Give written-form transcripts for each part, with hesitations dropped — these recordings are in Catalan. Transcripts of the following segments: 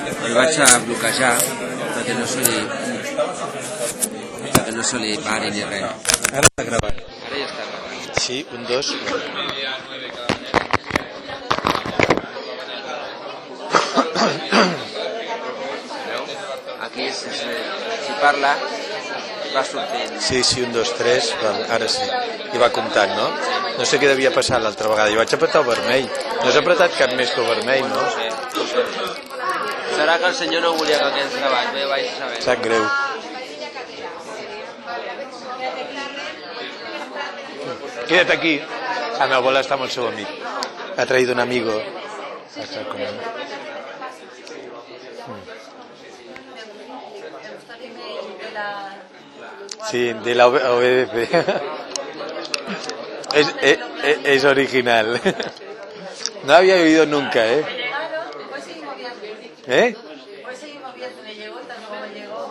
El vaig a bloquejar perquè no se li pari ni res. Ara està gravant. Ara ja està gravant. Sí, 1, 2. Aquí si parla va sortint. Sí, 1, 2, 3. Ara sí. I va comptant, no? No sé què devia passar l'altra vegada. Jo vaig apretar el vermell. No has apretat cap més que el vermell, no? Serà que el senyor no volia que quedés gravat. Bé, vaig saber. Sap greu. Quédate aquí. La meva abuela està amb el seu amic. Ha traído un amigo. Sí, de la OBDP. Es original. No había oído nunca, ¿eh? ¿Eh? Hoy seguimos viendo, me llegó, tanto como llegó.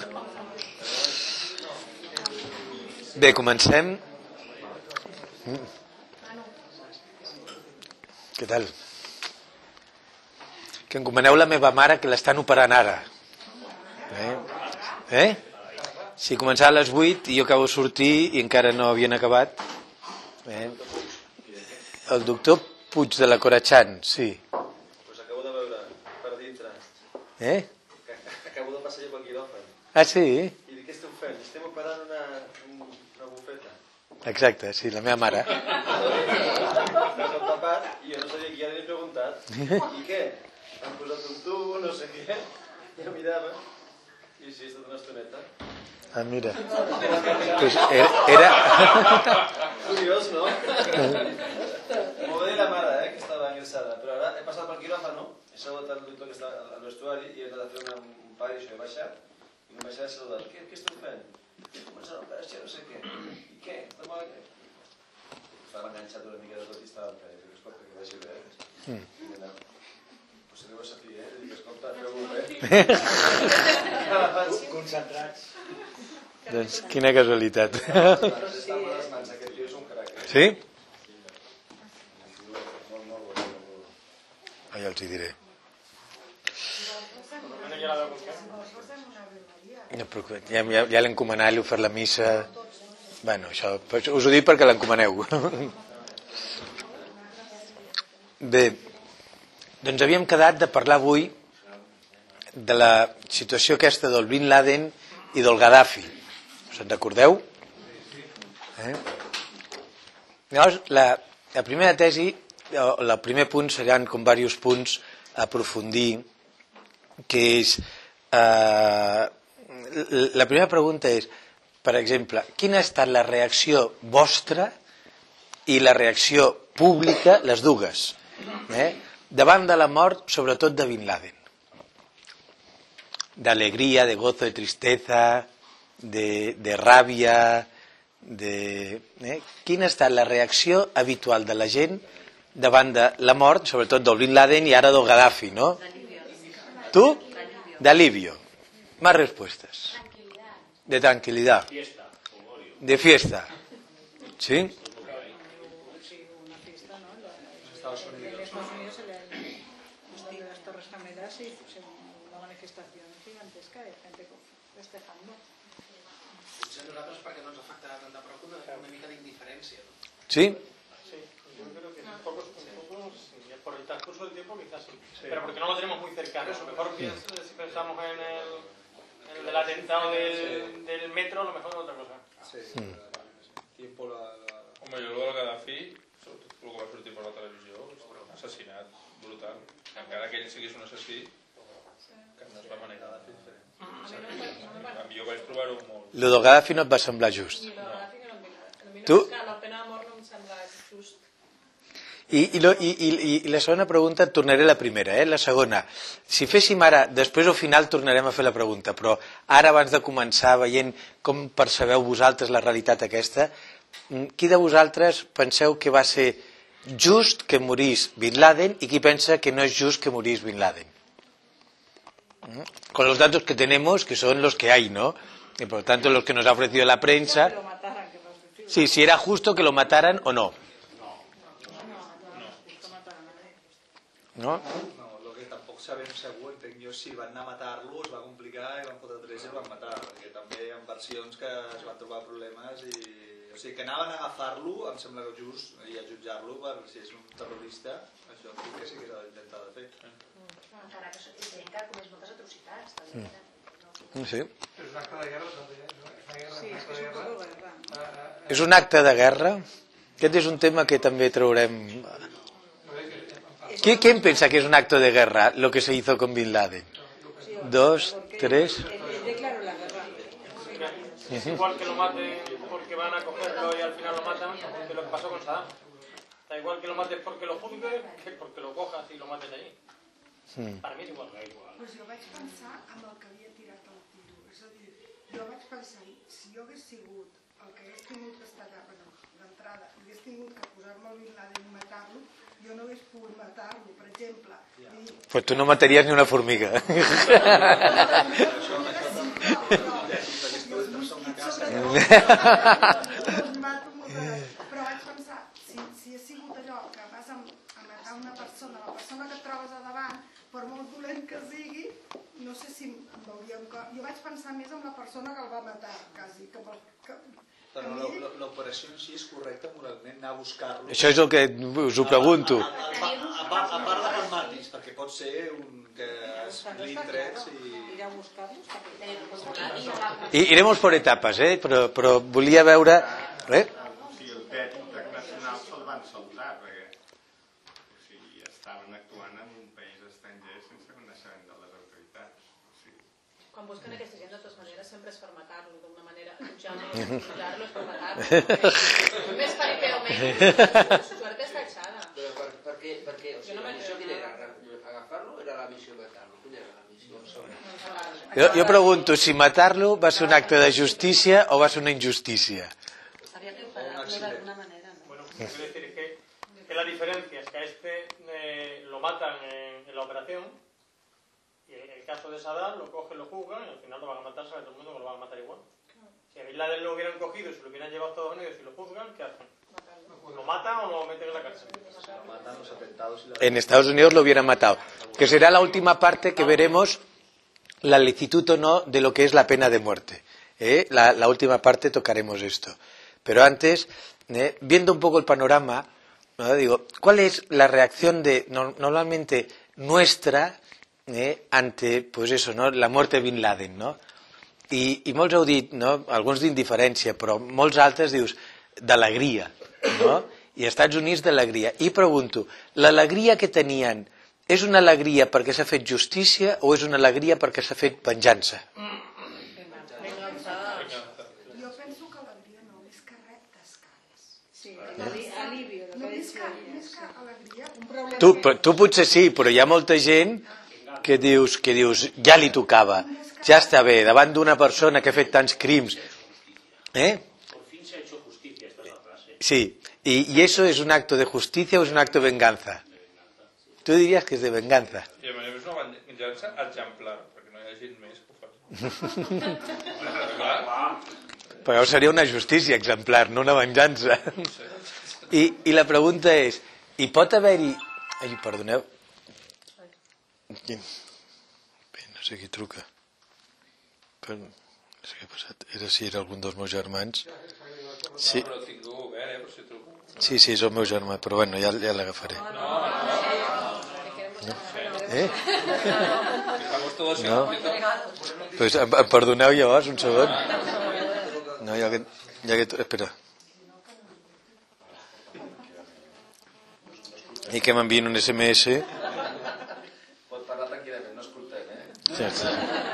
Bé, comencem. Què tal? Que encomaneu la meva mare que l'estan operant ara. Si començava a les 8 i jo acabo de sortir i encara no havien acabat. El doctor Puig de la Corachan, sí. Pues acabo de veure per dintre. Acabo de passar jo pel quiròfan. Ah, sí? I dic, què esteu fent? Estem operant una bufeta. Exacte, sí, la meva mare. Estàs tapat i jo no sabia qui ja li he preguntat. I què? Han posat un tubo, no sé què. Jo mirava i sí, he estat una estoneta. Ah, mira. Pues era... Curiós, no? M'ho va dir la mare, que estava ingressada. Però ara he passat pel quiròfano, he saludat el doctor que està al vestuari i he anat a fer un pari, això, he baixat. I no baixat he saludat. Què esteu fent? Començant l'operació, no sé què. I què? Estava enganxat una mica de tot i estava en feina. Escolta, que vagi bé. I anava. Pues si no ho sabia, dic, escolta, feu-ho bé. Concentrats. Doncs quina casualitat. Sí? Ja els hi diré. No, ja l'encomanat, l'he ofert la missa. Bueno, això, us ho dic perquè l'encomaneu. Bé, doncs havíem quedat de parlar avui de la situació aquesta del Bin Laden i del Gaddafi. Us en recordeu? Llavors, la primera tesi, el primer punt seran com diversos punts a aprofundir, que és... La primera pregunta és, per exemple, quina ha estat la reacció vostra i la reacció pública, les dues, davant de la mort, sobretot de Bin Laden? D'alegria, de gozo, de tristesa, de ràbia, quina ha estat la reacció habitual de la gent davant de la mort, sobretot del Bin Laden i ara del Gaddafi, ¿no? ¿Tú? De alivio. Más respuestas. De tranquilidad. De fiesta. ¿Sí? Estados Unidos se le han construido las Torres Gemelas y una manifestación gigantesca de gente festejando. Potser a nosaltres perquè no ens afectarà tanta prou una mica d'indiferència. ¿Sí? Sí, yo creo que pocos, por el transcurso del tiempo quizás sí, pero porque no lo tenemos muy cercano. A lo mejor si pensamos en el atentado del metro, a lo mejor es otra cosa. Sí, tiempo Home, jo el Gaddafi, sobretot el que va sortir per la televisió, assassinat, brutal. Encara que ell sigués un assassí, que no es va manegar de fer diferent. Jo vaig trobar-ho molt. Lo del Gaddafi no et va semblar just? Tu? La pena de mort no em sembla just. I la segona pregunta, et tornaré a la primera, la segona. Si féssim ara, després al final tornarem a fer la pregunta, però ara abans de començar veient com percebeu vosaltres la realitat aquesta, qui de vosaltres penseu que va ser just que morís Bin Laden y qui pensa que no es just que morís Bin Laden? Con los datos que tenemos, que son los que hay, ¿no? Y por lo tanto los que nos ha ofrecido la prensa. Sí, si era justo que lo mataran o no. ¿No? No, lo que tampoc sabem segur, entenc jo, si van anar a matar-lo, es va complicar i van fotre 3 i el van matar, perquè també hi ha versions que es van trobar problemes i... O sigui, que anaven a agafar-lo, em sembla just, i a jutjar-lo per si és un terrorista, això entenc que sí que s'ha d'intentar de fer. Encara que és gent que ha comès moltes atrocitats, també. Sí. És un acte de guerra, també. Sí, és que és un poco guerra. És un acte de guerra? Aquest és un tema que també traurem... ¿Quién piensa que es un acto de guerra lo que se hizo con Bin Laden? 2, 3... Él declaró la guerra. Es igual que lo maten porque van a cogerlo y al final lo matan, que lo que pasó con Saddam. Da igual que lo mates porque lo juzgues que porque lo cojas y lo mates allí. Per mi és igual. Pues jo vaig pensar amb el que havia tirat el tiro. És a dir, jo vaig pensar, si jo hagués sigut el que hagués tingut que estar d'entrada, hagués tingut que posar-me el Bin Laden i matar-lo, jo no hagués pogut matar-lo, per exemple. Pues tu no mataries ni una formiga. Però vaig pensar, si ha sigut allò que vas a matar una persona, la persona que et trobes a davant, per molt dolent que sigui, no sé si em veuria un cop. Jo vaig pensar més en la persona que el va matar, quasi. Però l'operació en si és correcta moralment, anar a buscar-lo. Això és el que us ho pregunto. A part de que el matis, perquè pot ser que es filin drets i... Ir a buscar-los. Iremos por etapas, però volia veure... Si el dret internacional se'l van saltar, perquè estaven actuant en un país estranger sense coneixement de les autoritats. Quan busquen aquesta gent, de totes maneres, sempre és per matar-lo d'una manera. Jutjar-lo és per matar-lo. Més paper o menys. Suerte està echada. Però per què? O sigui, la missió quina era? Agafar-lo era la missió matar-lo? Quina era la missió? Jo pregunto si matar-lo va ser un acte de justícia o va ser una injustícia. Había que pararlo de alguna manera, ¿no? Bueno, quiero decir que la diferencia es que a este lo matan en la operación y en el caso de Saddam lo cogen, lo juzgan y al final lo van a matar, sabe todo el mundo que lo van a matar igual. Si a Bin Laden lo hubieran cogido y se lo hubieran llevado a Estados Unidos y lo juzgan, ¿qué hacen? ¿Lo matan o lo meten en la cárcel? Lo matan los atentados y la... En Estados Unidos lo hubieran matado. Que será la última parte que veremos la licitud o no de lo que es la pena de muerte. La última parte tocaremos esto. Pero antes, viendo un poco el panorama, ¿no? Digo, ¿cuál es la reacción de normalmente nuestra ante, pues eso, ¿no? La muerte de Bin Laden, ¿no? I molts heu dit, no? Alguns d'indiferència, però molts altres dius d'alegria, no? I als Estats Units d'alegria. I pregunto, l'alegria que tenien és una alegria perquè s'ha fet justícia o és una alegria perquè s'ha fet venjança? Jo penso que alegria no, més que reptes cares. Sí, alivio. No, més que alegria, un problema... Tu potser sí, però hi ha molta gent que dius ja li tocava, ja està bé, davant d'una persona que ha fet tants crims. Por fin se ha hecho justicia, esta es la frase. Sí, y eso es un acto de justicia o es un acto de venganza. Tu diries que és de venganza. I a més és una venjança exemplar, perquè no hi ha gent més que ho faci. Però seria una justícia exemplar, no una venjança. I la pregunta és, hi pot haver-hi... Ai, perdoneu. No sé qui truca. No sé què ha passat. Si era algun dels meus germans. Sí. Però tinc obert, per si truco. Sí, és el meu germà, però bueno, ja l'agafaré. No? Pues, em perdoneu llavors, un segon. No, ja que... Espera. I que m'envien un SMS. Pot parlar tranquil·lament, no escoltem, Sí.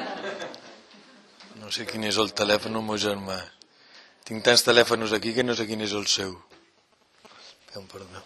No sé quin és el telèfon del meu germà. Tinc tants telèfons aquí que no sé quin és el seu. Perdó.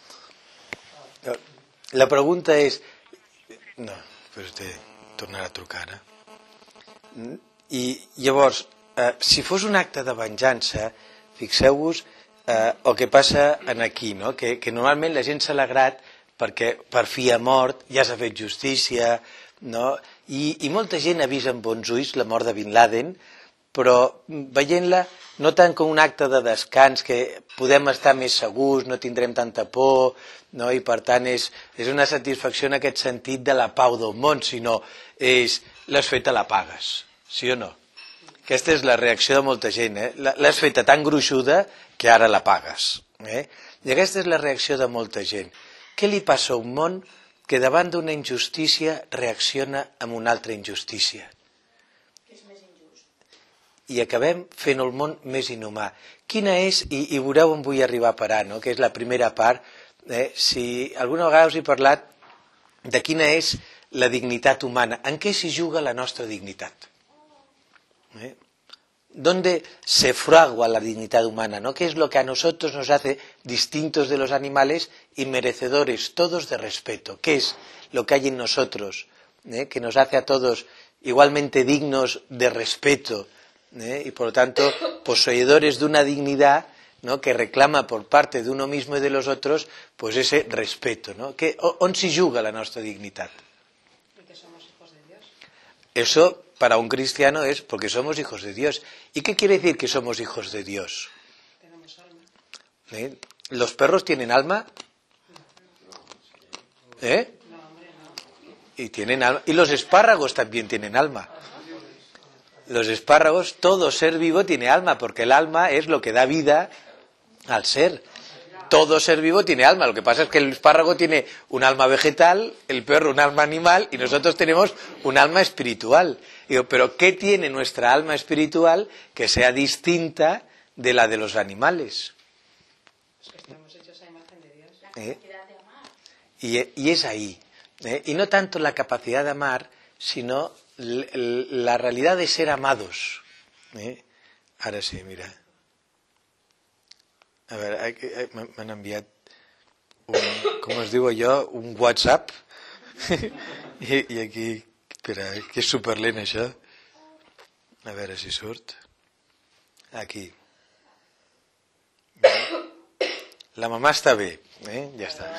La pregunta és... No, pues tornarà a trucar ara. I llavors, si fos un acte de venjança, fixeu-vos el que passa aquí, no? Que normalment la gent s'ha alegrat perquè per fi ha mort, ja s'ha fet justícia, no? I molta gent ha vist amb bons ulls la mort de Bin Laden però veient-la no tant com un acte de descans, que podem estar més segurs, no tindrem tanta por, no? I per tant és una satisfacció en aquest sentit de la pau del món, sinó és l'has feta, la pagues, sí o no? Aquesta és la reacció de molta gent, l'has feta tan gruixuda que ara la pagues. I aquesta és la reacció de molta gent. Què li passa a un món que davant d'una injustícia reacciona amb una altra injustícia? I acabem fent el món més inhumà. Quina és, i veureu on vull arribar a parar, no? Que és la primera part, si alguna vegada us he parlat de quina és la dignitat humana, en què s'hi juga la nostra dignitat. ¿Dónde se fragua la dignidad humana? ¿No? ¿Qué es lo que a nosotros nos hace distintos de los animales y merecedores todos de respeto? ¿Qué es lo que hay en nosotros que nos hace a todos igualmente dignos de respeto y por lo tanto poseedores de una dignidad, ¿no? Que reclama por parte de uno mismo y de los otros pues ese respeto, ¿no? ¿On se juga la nuestra dignidad? Porque somos hijos de Dios. Eso para un cristiano es porque somos hijos de Dios. ¿Y qué quiere decir que somos hijos de Dios? Tenemos alma. ¿Los perros tienen alma? Y tienen alma. Y los espárragos también tienen alma. Los espárragos, todo ser vivo tiene alma, porque el alma es lo que da vida al ser. Todo ser vivo tiene alma. Lo que pasa es que el espárrago tiene un alma vegetal, el perro un alma animal y nosotros tenemos un alma espiritual. Digo, pero ¿qué tiene nuestra alma espiritual que sea distinta de la de los animales? Es que estamos hechos a imagen de Dios. La capacidad de amar. Y es ahí. Y no tanto la capacidad de amar, sino la realidad de ser amados. Ahora sí, mira. A veure, m'han enviat com es diu allò, un WhatsApp i aquí, espera, que és superlent això, a veure si surt aquí, la mamà està bé, ja està.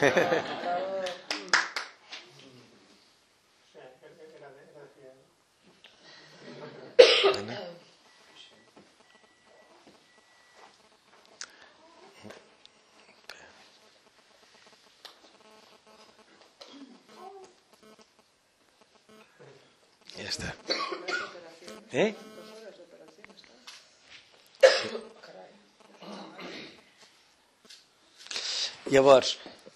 Ja està. Llavors,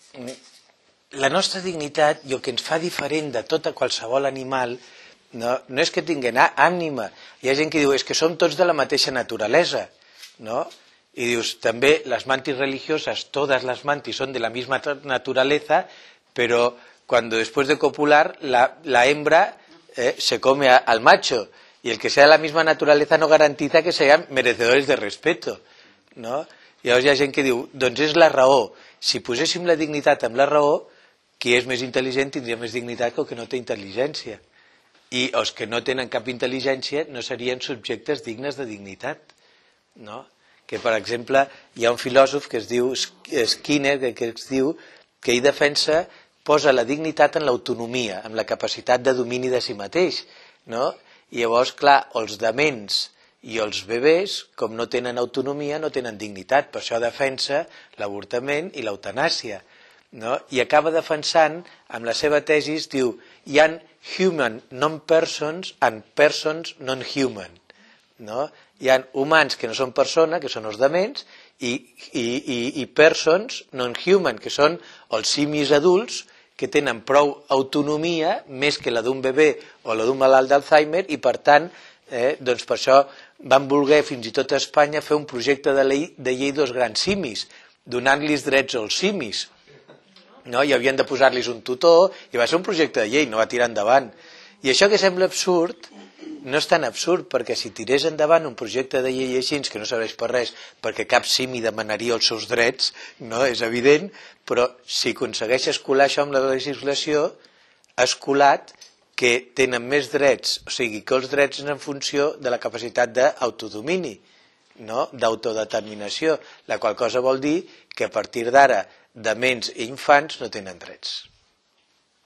la nostra dignitat i el que ens fa diferent de tota qualsevol animal no és que tinguin ànima. Hi ha gent que diu és que som tots de la mateixa naturalesa, no? Y dius, també las mantis religiosas, todas las mantis son de la misma naturaleza, pero cuando después de copular la hembra se come al macho, y el que sea de la misma naturaleza no garantiza que sean merecedores de respeto, no? Llavors hi ha gent que diu, doncs és la raó. Si poséssim la dignitat amb la raó, qui és més intel·ligent tindria més dignitat que el que no té intel·ligència. I els que no tenen cap intel·ligència no serien subjectes dignes de dignitat, no? Que, per exemple, hi ha un filòsof que es diu Skinner, que es diu que ell defensa, posa la dignitat en l'autonomia, en la capacitat de domini de si mateix, no? I llavors, clar, els dements i els bebès, com no tenen autonomia, no tenen dignitat, per això defensa l'avortament i l'eutanàsia, no? I acaba defensant, amb la seva tesi, diu, hi ha human non-persons and persons non-human, no? Hi ha humans que no són persona, que són els dements, i persons non-human, que són els simis adults, que tenen prou autonomia, més que la d'un bebè o la d'un malalt d'Alzheimer, i per tant, doncs per això van voler fins i tot a Espanya fer un projecte de llei dels grans simis, donant-los drets als simis. No? I havien de posar-los un tutor, i va ser un projecte de llei, no va tirar endavant. I això que sembla absurd, no és tan absurd, perquè si tirés endavant un projecte de llei així, que no serveix per res, perquè cap simi demanaria els seus drets, no? És evident, però si aconsegueix escolar això amb la legislació, ha escolat que tenen més drets, o sigui, que els drets són en funció de la capacitat d'autodomini, no? D'autodeterminació, la qual cosa vol dir que a partir d'ara, dements i infants no tenen drets.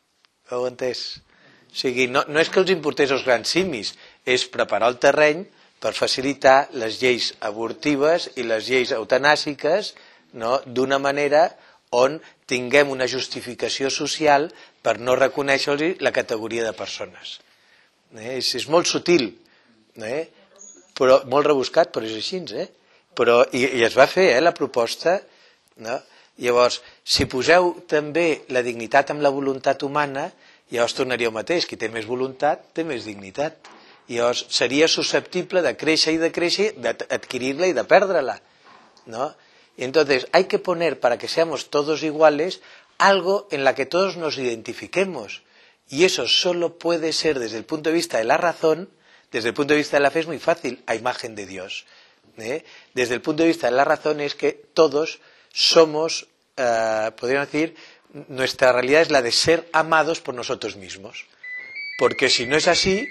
Ho heu entès? O sigui, no és que els importés els grans simis, és preparar el terreny per facilitar les lleis abortives i les lleis eutanàsiques, no? D'una manera on tinguem una justificació social per no reconèixer-los la categoria de persones. És molt sutil, però molt rebuscat, però és així. I es va fer la proposta. No? Llavors, si poseu també la dignitat amb la voluntat humana, llavors tornaria al mateix. Qui té més voluntat, té més dignitat. Llavors, seria susceptible de créixer, d'adquirir-la y de perdre-la. ¿No? Y entonces, hay que poner, para que seamos todos iguales, algo en la que todos nos identifiquemos. Y eso solo puede ser, desde el punto de vista de la razón, desde el punto de vista de la fe es muy fácil, a imagen de Dios. Desde el punto de vista de la razón es que todos somos, podríamos decir, nuestra realidad es la de ser amados por nosotros mismos. Porque si no es así,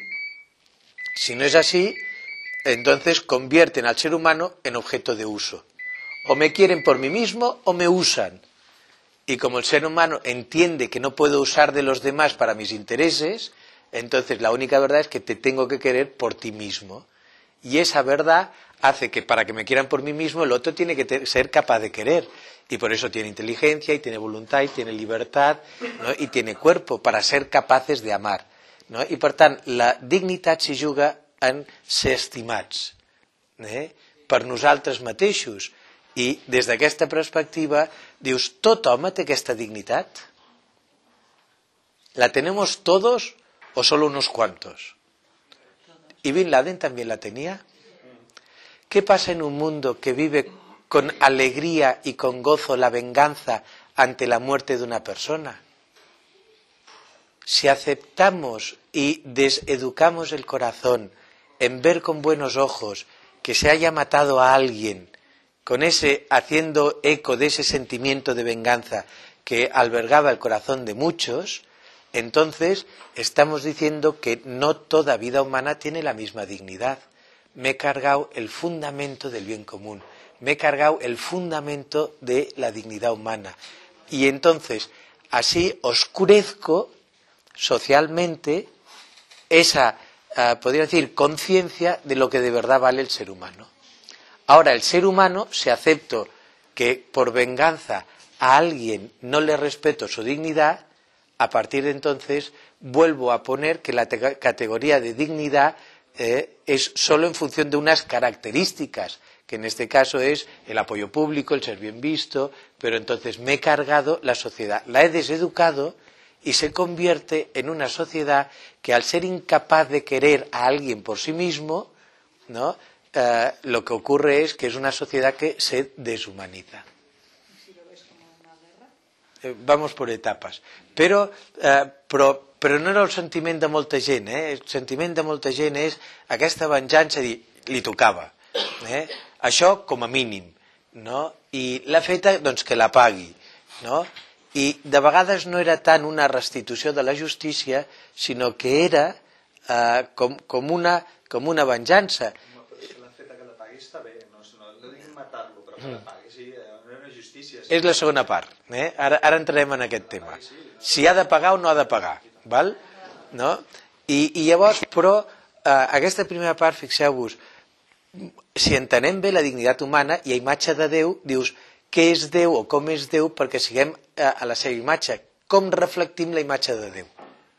entonces convierten al ser humano en objeto de uso. O me quieren por mí mismo o me usan. Y como el ser humano entiende que no puedo usar de los demás para mis intereses, entonces la única verdad es que te tengo que querer por ti mismo. Y esa verdad hace que para que me quieran por mí mismo el otro tiene que ser capaz de querer. Y por eso tiene inteligencia, y tiene voluntad, y tiene libertad, ¿no? Y tiene cuerpo para ser capaces de amar. No? I per tant, la dignitat s'hi juga en ser estimats per nosaltres mateixos. I des d'aquesta perspectiva dius, tot home té aquesta dignitat? ¿La tenemos todos o solo unos cuantos? ¿Y Bin Laden también la tenía? ¿Qué pasa en un mundo que vive con alegría y con gozo la venganza ante la muerte de una persona? Si aceptamos y deseducamos el corazón en ver con buenos ojos que se haya matado a alguien, con ese, haciendo eco de ese sentimiento de venganza que albergaba el corazón de muchos, entonces estamos diciendo que no toda vida humana tiene la misma dignidad. Me he cargado el fundamento del bien común, me he cargado el fundamento de la dignidad humana. Y entonces, así oscurezco socialmente esa, podría decir, conciencia de lo que de verdad vale el ser humano. Ahora, el ser humano, si acepto que por venganza a alguien no le respeto su dignidad, a partir de entonces vuelvo a poner que la categoría de dignidad es solo en función de unas características, que en este caso es el apoyo público, el ser bien visto, pero entonces me he cargado la sociedad, la he deseducado y se convierte en una sociedad que al ser incapaz de querer a alguien por sí mismo, ¿no? Lo que ocurre es que es una sociedad que se deshumaniza. Vamos por etapas. Però no era el sentiment de molta gent. El sentiment de molta gent és aquesta venjança, dir, li tocava. Això com a mínim. No? I l'ha feta, doncs que la pagui. No? I de vegades no era tant una restitució de la justícia, sinó que era com una venjança. Està bé, no dic matar-lo, però que la pagui, sí, no era una justícia. És la segona part, ara entrarem en aquest tema. Si ha de pagar o no ha de pagar, val? No? I llavors, però, aquesta primera part, fixeu-vos, si entenem bé la dignitat humana i a imatge de Déu, dius, què és Déu o com és Déu perquè siguem a la seva imatge? Com reflectim la imatge de Déu?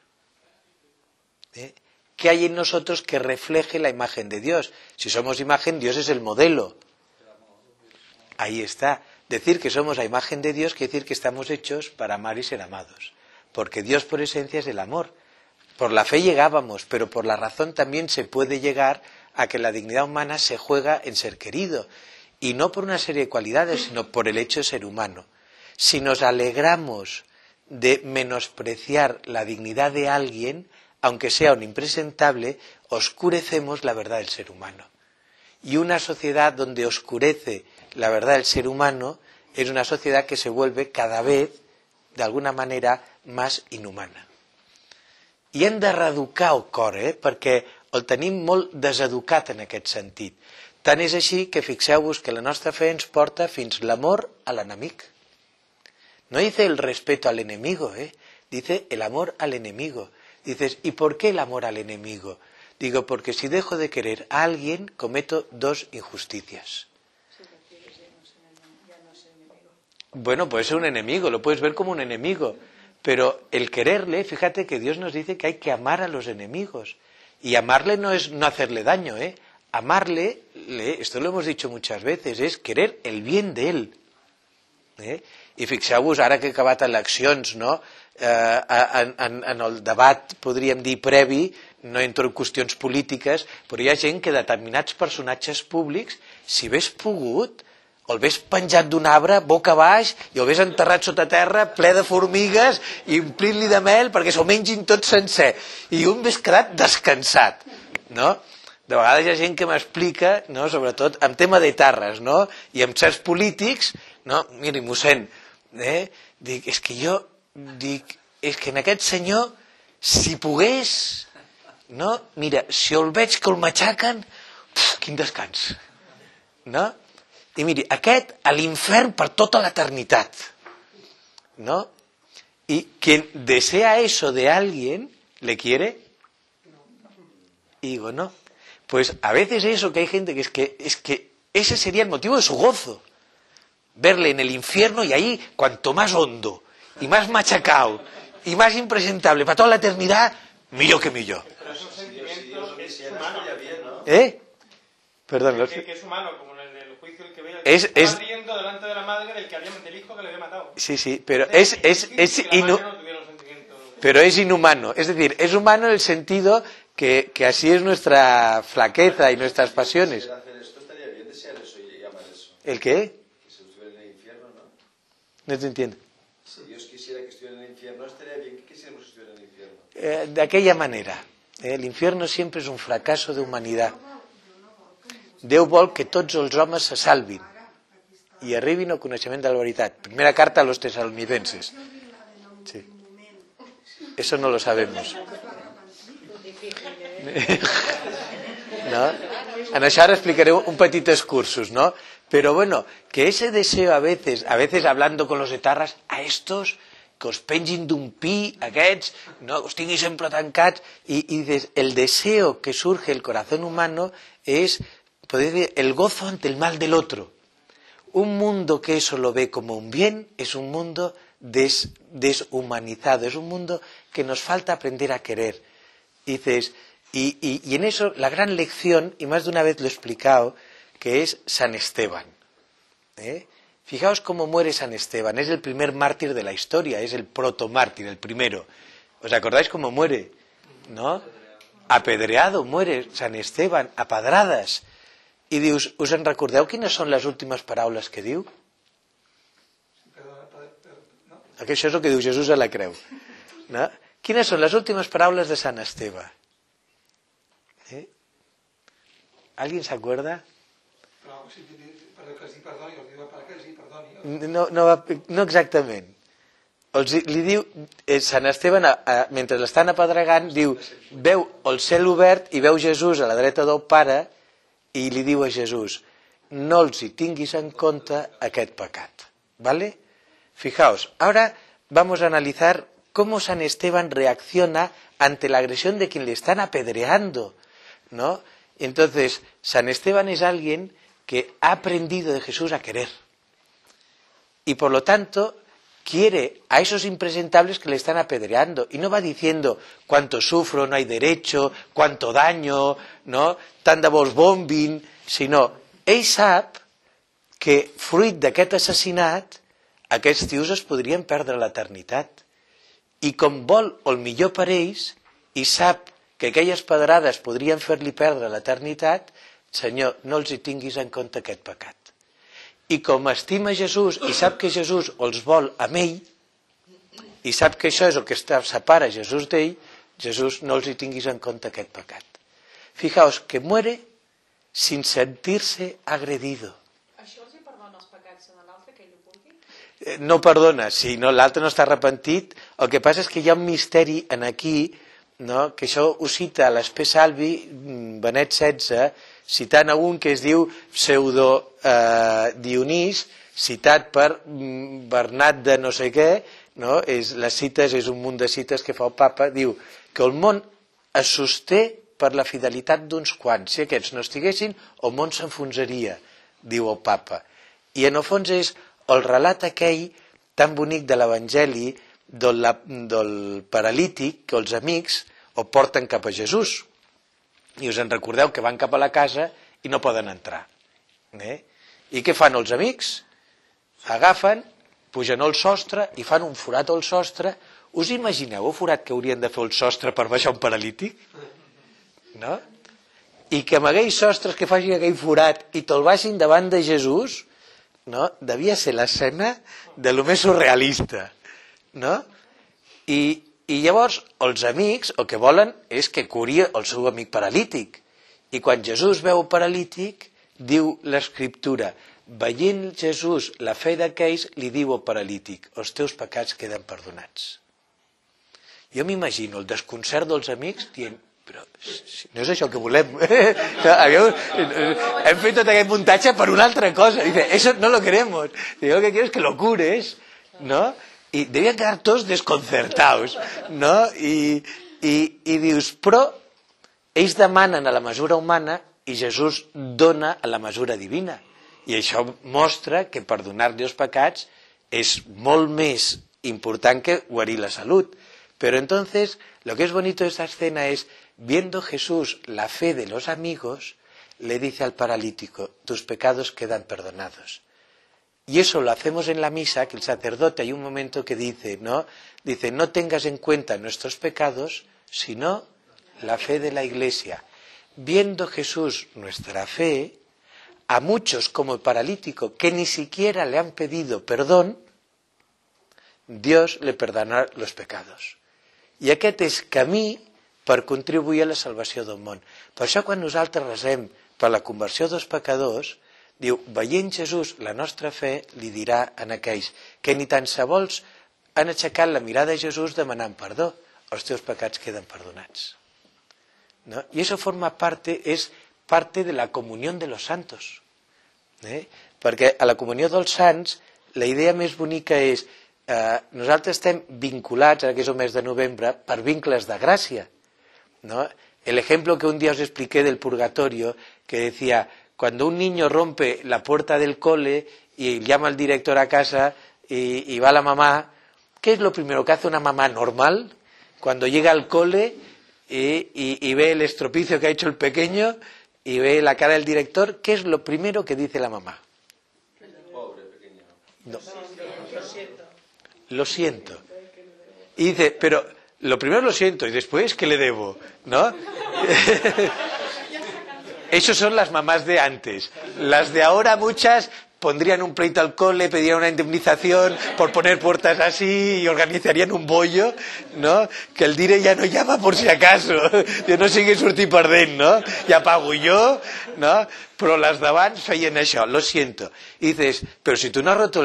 ¿Qué hay en nosotros que refleje la imagen de Dios? Si somos imagen, Dios es el modelo. Ahí está. Decir que somos la imagen de Dios quiere decir que estamos hechos para amar y ser amados. Porque Dios por esencia es el amor. Por la fe llegábamos, pero por la razón también se puede llegar a que la dignidad humana se juega en ser querido. Y no por una serie de cualidades, sino por el hecho de ser humano. Si nos alegramos de menospreciar la dignidad de alguien, aunque sea un impresentable, oscurecemos la verdad del ser humano. Y una sociedad donde oscurece la verdad del ser humano es una sociedad que se vuelve cada vez, de alguna manera, más inhumana. I hem de reeducar el cor, perquè el tenim molt deseducat en aquest sentit. Tant és així que fixeu-vos que la nostra fe ens porta fins l'amor a l'enemic. No dice el respeto al enemigo, dice el amor al enemigo. Dices, ¿y por qué el amor al enemigo? Digo, porque si dejo de querer a alguien, cometo dos injusticias. Bueno, puede ser un enemigo, lo puedes ver como un enemigo, pero el quererle, fíjate que Dios nos dice que hay que amar a los enemigos, y amarle no es no hacerle daño, amarle, esto lo hemos dicho muchas veces, és querer el bien d'ell. I fixeu-vos, ara que he acabat eleccions, no? En el debat, podríem dir, previ, no entro en qüestions polítiques, però hi ha gent que determinats personatges públics, si hagués pogut, o el ves penjat d'un arbre, boca baix, i el ves enterrat sota terra, ple de formigues, i omplint-li de mel perquè s'ho mengin tot sencer. I un ves quedat descansat, no? De vegades hi ha gent que m'explica, no? Sobretot en tema d'etarres, no? I amb certs polítics, no? Miri, mossèn, dic, és que jo, dic, és que en aquest senyor, si pogués, no? Mira, si el veig que el matxaquen, quin descans, no? I miri, aquest a l'infern per tota l'eternitat, ¿no? Y quien desea eso de alguien, ¿le quiere? Y digo, no. Pues a veces eso, que hay gente que es que ese sería el motivo de su gozo. Verle en el infierno y ahí, cuanto más hondo, y más machacado, y más impresentable, para toda la eternidad, millor que millor. Pero es un sentimiento que es humano. Perdón. Que es humano, como en el juicio el que ve es riendo delante de la madre del hijo que le había matado. Sí, pero pero es inhumano. Es decir, es humano en el sentido que así es nuestra flaqueza y nuestras pasiones. Esto estaría bien desear eso y amar eso. ¿El qué? Que se estuviera en el infierno, ¿no? No te entiendo. Si Dios quisiera que estuviera en el infierno, estaría bien que quisiéramos que estuviera en el infierno. De aquella manera. El infierno siempre es un fracaso de humanidad. Déu vol que tots els homes se salvin i arribin al coneixement de la veritat. Primera carta a los tesalonicenses. Sí. Eso no lo sabemos. ¿No? En això ara explicaré un petit excursus, ¿no? Pero bueno, que ese deseo a veces hablando con los etarras, a estos que os pengin d'un pi, aquests, no, os tingui sempre tancats, y dices, el deseo que surge el corazón humano es, podéis decir, el gozo ante el mal del otro. Un mundo que eso lo ve como un bien es un mundo deshumanizado, es un mundo que nos falta aprender a querer. Dices, y en eso la gran lección, y más de una vez lo he explicado, que es San Esteban. Fijaos cómo muere San Esteban, es el primer mártir de la historia, es el protomártir, el primero. ¿Os acordáis cómo muere? ¿No? Apedreado muere San Esteban, a pedrades. I dius, us en recordeu quines són les últimes paraules que diu? Això és el que diu Jesús a la creu. No? Quines són les últimes paraules de Sant Esteve? ¿Alguien se acuerda? No exactament. Li diu, Sant Esteban, mentre l'estan apedregant, diu, veu el cel obert i veu Jesús a la dreta del Pare i li diu a Jesús, no els hi tinguis en compte aquest pecat. ¿Vale? Fijaos, ahora vamos a analizar cómo San Esteban reacciona ante la agresión de quien le están apedreando, ¿no? Entonces, San Esteban es alguien que ha aprendido de Jesús a querer. Y por lo tanto, quiere a esos impresentables que le están apedreando. Y no va diciendo cuánto sufro, no hay derecho, cuánto daño, ¿no? Tant de vos bombin, sinó ell sap que fruit d'aquest assassinat aquests tios es podrien perdre l'eternitat. I com vol el millor per ells i sap que aquelles pedrades podrien fer-li perdre l'eternitat, Senyor, no els hi tinguis en compte aquest pecat. I com estima Jesús i sap que Jesús els vol amb ell i sap que això és el que separa Jesús d'ell, Jesús, no els hi tinguis en compte aquest pecat. Fijaos que muere sin sentirse agredido. Això els hi perdona els pecats de l'altre que ell ho vulgui? No perdona, si no, l'altre no està arrepentit. El que passa és que hi ha un misteri en aquí, no? Que això ho cita a l'Espe Salvi, Benet XVI, citant a un que es diu Pseudo Dionís, citat per Bernat de no sé què, no? Les cites, és un munt de cites que fa el Papa, diu que el món es sosté per la fidelitat d'uns quants. Si aquests no estiguessin, el món s'enfonsaria, diu el papa. I en el fons és el relat aquell tan bonic de l'Evangeli del paralític que els amics el porten cap a Jesús. I us en recordeu que van cap a la casa i no poden entrar. I què fan els amics? Agafen, pugen al sostre i fan un forat al sostre. Us imagineu el forat que haurien de fer el sostre per baixar un paralític? No? I que amb aquells sostres que facin aquell forat i te'l baixin davant de Jesús, no? Devia ser l'escena de lo més surrealista. No? I llavors els amics el que volen és que curi el seu amic paralític. I quan Jesús veu el paralític, diu l'Escriptura, veient Jesús la fe d'aquells, li diu al paralític, els teus pecats queden perdonats. Jo m'imagino el desconcert dels amics dient, però no és això que volem. Hem fet tot aquest muntatge per una altra cosa. Dice, eso no lo queremos. Digo, lo que quiero es que lo cures, ¿no? Y debían quedar todos desconcertados, ¿no? I dius, però ells demanen a la mesura humana i Jesús dona a la mesura divina. I això mostra que perdonar-li els pecats és molt més important que guarir la salut. Pero entonces, lo que es bonito de esta escena es, viendo Jesús la fe de los amigos, le dice al paralítico, tus pecados quedan perdonados. Y eso lo hacemos en la misa, que el sacerdote hay un momento que dice, no tengas en cuenta nuestros pecados, sino la fe de la Iglesia. Viendo Jesús nuestra fe, a muchos como el paralítico que ni siquiera le han pedido perdón, Dios le perdonarà los pecados. I aquest és camí per contribuir a la salvació del món. Per això quan nosaltres resem per la conversió dels pecadors, diu, veient Jesús la nostra fe, li dirà en aquells que ni tan sols han aixecat la mirada a Jesús demanant perdó, els teus pecats queden perdonats. ¿No? Y eso forma parte, es parte de la comunión de los santos. Perquè a la comunió dels sants la idea més bonica és nosaltres estem vinculats, ara que és el mes de novembre, per vincles de gràcia. ¿No? El ejemplo que un día os expliqué del purgatorio, que decía, cuando un niño rompe la puerta del cole y llama al director a casa y va la mamá, ¿qué es lo primero que hace una mamá normal? Cuando llega al cole y ve el estropicio que ha hecho el pequeño y ve la cara del director, ¿qué es lo primero que dice la mamá? Pobre pequeño. No. Lo siento. Y dice, pero lo primero lo siento y después, ¿qué le debo? ¿No? Esas son las mamás de antes. Las de ahora, muchas pondrían un pleito al cole, pedirían una indemnización por poner puertas así y organizarían un bollo, ¿no? Que el dire ya no llama por si acaso. Yo no sé què sortir perdent, no? Ja pago yo, ¿no? Però les d'abans feien això, lo siento. Y dices, pero si tú no has roto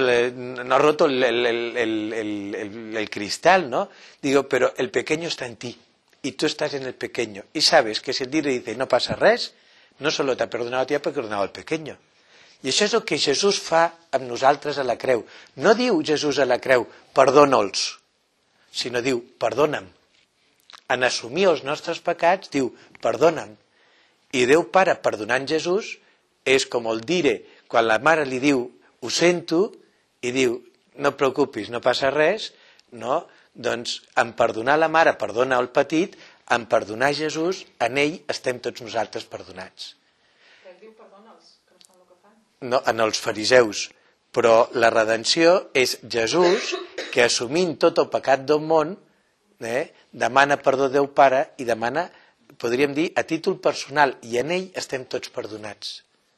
el cristal, ¿no? Digo, pero el pequeño está en ti y tú estás en el pequeño. Y sabes que si el dire dice, no pasa res, no solo t'ha perdonat a ti, però ha perdonat al pequeño. I això és el que Jesús fa amb nosaltres a la creu. No diu Jesús a la creu, perdona'ls, sinó diu, perdona'm. En assumir els nostres pecats, diu, perdona'm. I Déu Pare, perdonant Jesús, és com el dire, quan la mare li diu, ho sento, i diu, no et preocupis, no passa res, no? Doncs en perdonar la mare, perdona el petit, en perdonar Jesús, en ell estem tots nosaltres perdonats. No, en els fariseus, però la redenció és Jesús que assumint tot el pecat del món demana perdó a Déu Pare i demana, podríem dir, a títol personal, i en ell estem tots perdonats.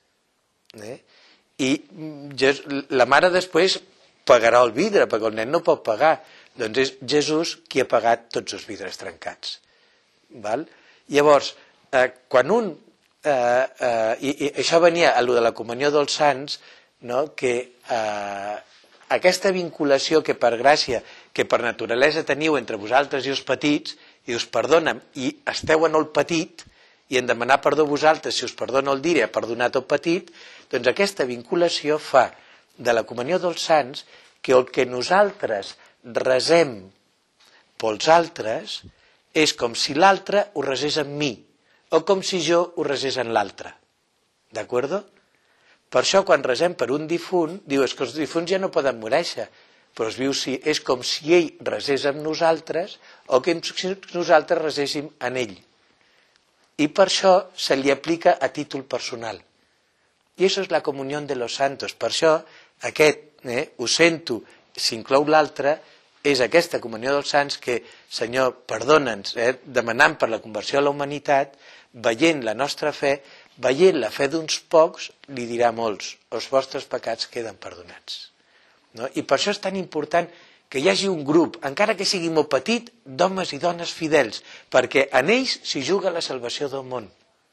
I la mare després pagarà el vidre, perquè el nen no pot pagar, doncs és Jesús qui ha pagat tots els vidres trencats. Llavors, quan un i això venia a lo de la comunió dels sants, no? Que aquesta vinculació que per gràcia, que per naturalesa teniu entre vosaltres i els petits, i us perdona'm, i esteu en el petit, i en demanar perdó a vosaltres, si us perdona el dire, ha perdonat el petit, doncs aquesta vinculació fa de la comunió dels sants que el que nosaltres resem pels altres és com si l'altre ho resés amb mi. o com si jo ho resés en l'altre. D'acord? Per això, quan resem per un difunt, diu, és que els difunts ja no poden mereixer, però es diu, és com si ell resés amb nosaltres o que nosaltres reséssim en ell. I per això se li aplica a títol personal. I això és la comunió de los santos. Per això, ho sento, s'inclou l'altre, és aquesta comunió dels sants que, Senyor, perdona'ns, demanant per la conversió a la humanitat, veient la nostra fe, veient la fe d'uns pocs, li dirà a molts, els vostres pecats queden perdonats. No? I per això és tan important que hi hagi un grup, encara que sigui molt petit, d'homes i dones fidels, perquè en ells s'hi juga la salvació del món.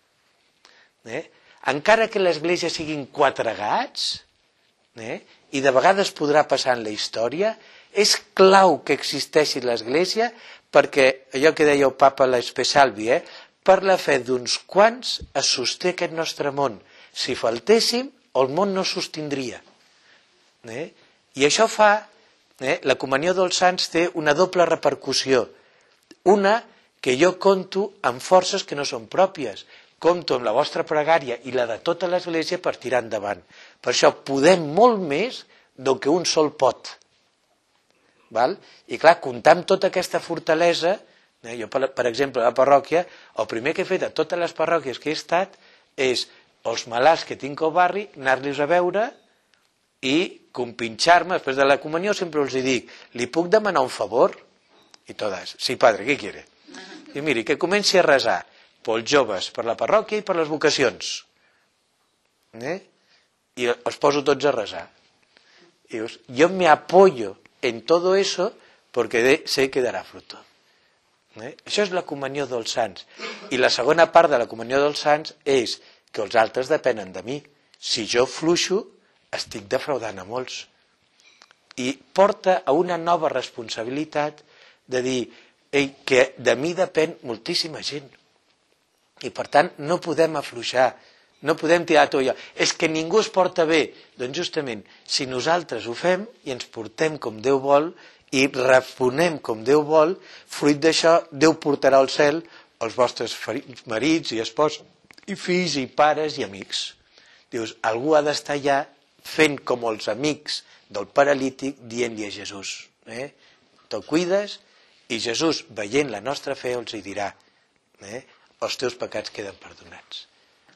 Encara que l'Església siguin 4 gats, i de vegades podrà passar en la història, és clau que existeixi l'Església perquè, allò que deia el papa l'Espesalvi, per la fe d'uns quants es sosté aquest nostre món. Si faltéssim, el món no sostindria. I això fa, la comunió dels sants té una doble repercussió. Una, que jo compto amb forces que no són pròpies. Compto amb la vostra pregària i la de tota l'Església per tirar endavant. Per això podem molt més del que un sol pot. I clar, comptar amb tota aquesta fortalesa, jo per exemple a la parròquia, el primer que he fet a totes les parròquies que he estat és els malalts que tinc al barri, anar-los a veure i compinxar-me, després de la comunió sempre els dic, li puc demanar un favor? I totes, sí padre, què quiere? I miri, que comenci a resar pels joves, per la parròquia i per les vocacions. I els poso tots a resar. I dius, yo me apoyo en todo eso porque sé que dará fruto. Això és la comunió dels sants. I la segona part de la comunió dels sants és que els altres depenen de mi. Si jo fluixo, estic defraudant a molts. I porta a una nova responsabilitat de dir que de mi depèn moltíssima gent. I per tant no podem afluixar, no podem tirar la toalla. És que ningú es porta bé. Doncs justament, si nosaltres ho fem i ens portem com Déu vol i responem com Déu vol, fruit d'això Déu portarà al cel els vostres marits i espòs i fills i pares i amics. Dius, algú ha d'estar allà fent com els amics del paralític dient-li a Jesús, te'l cuides, i Jesús, veient la nostra fe, els hi dirà, els teus pecats queden perdonats.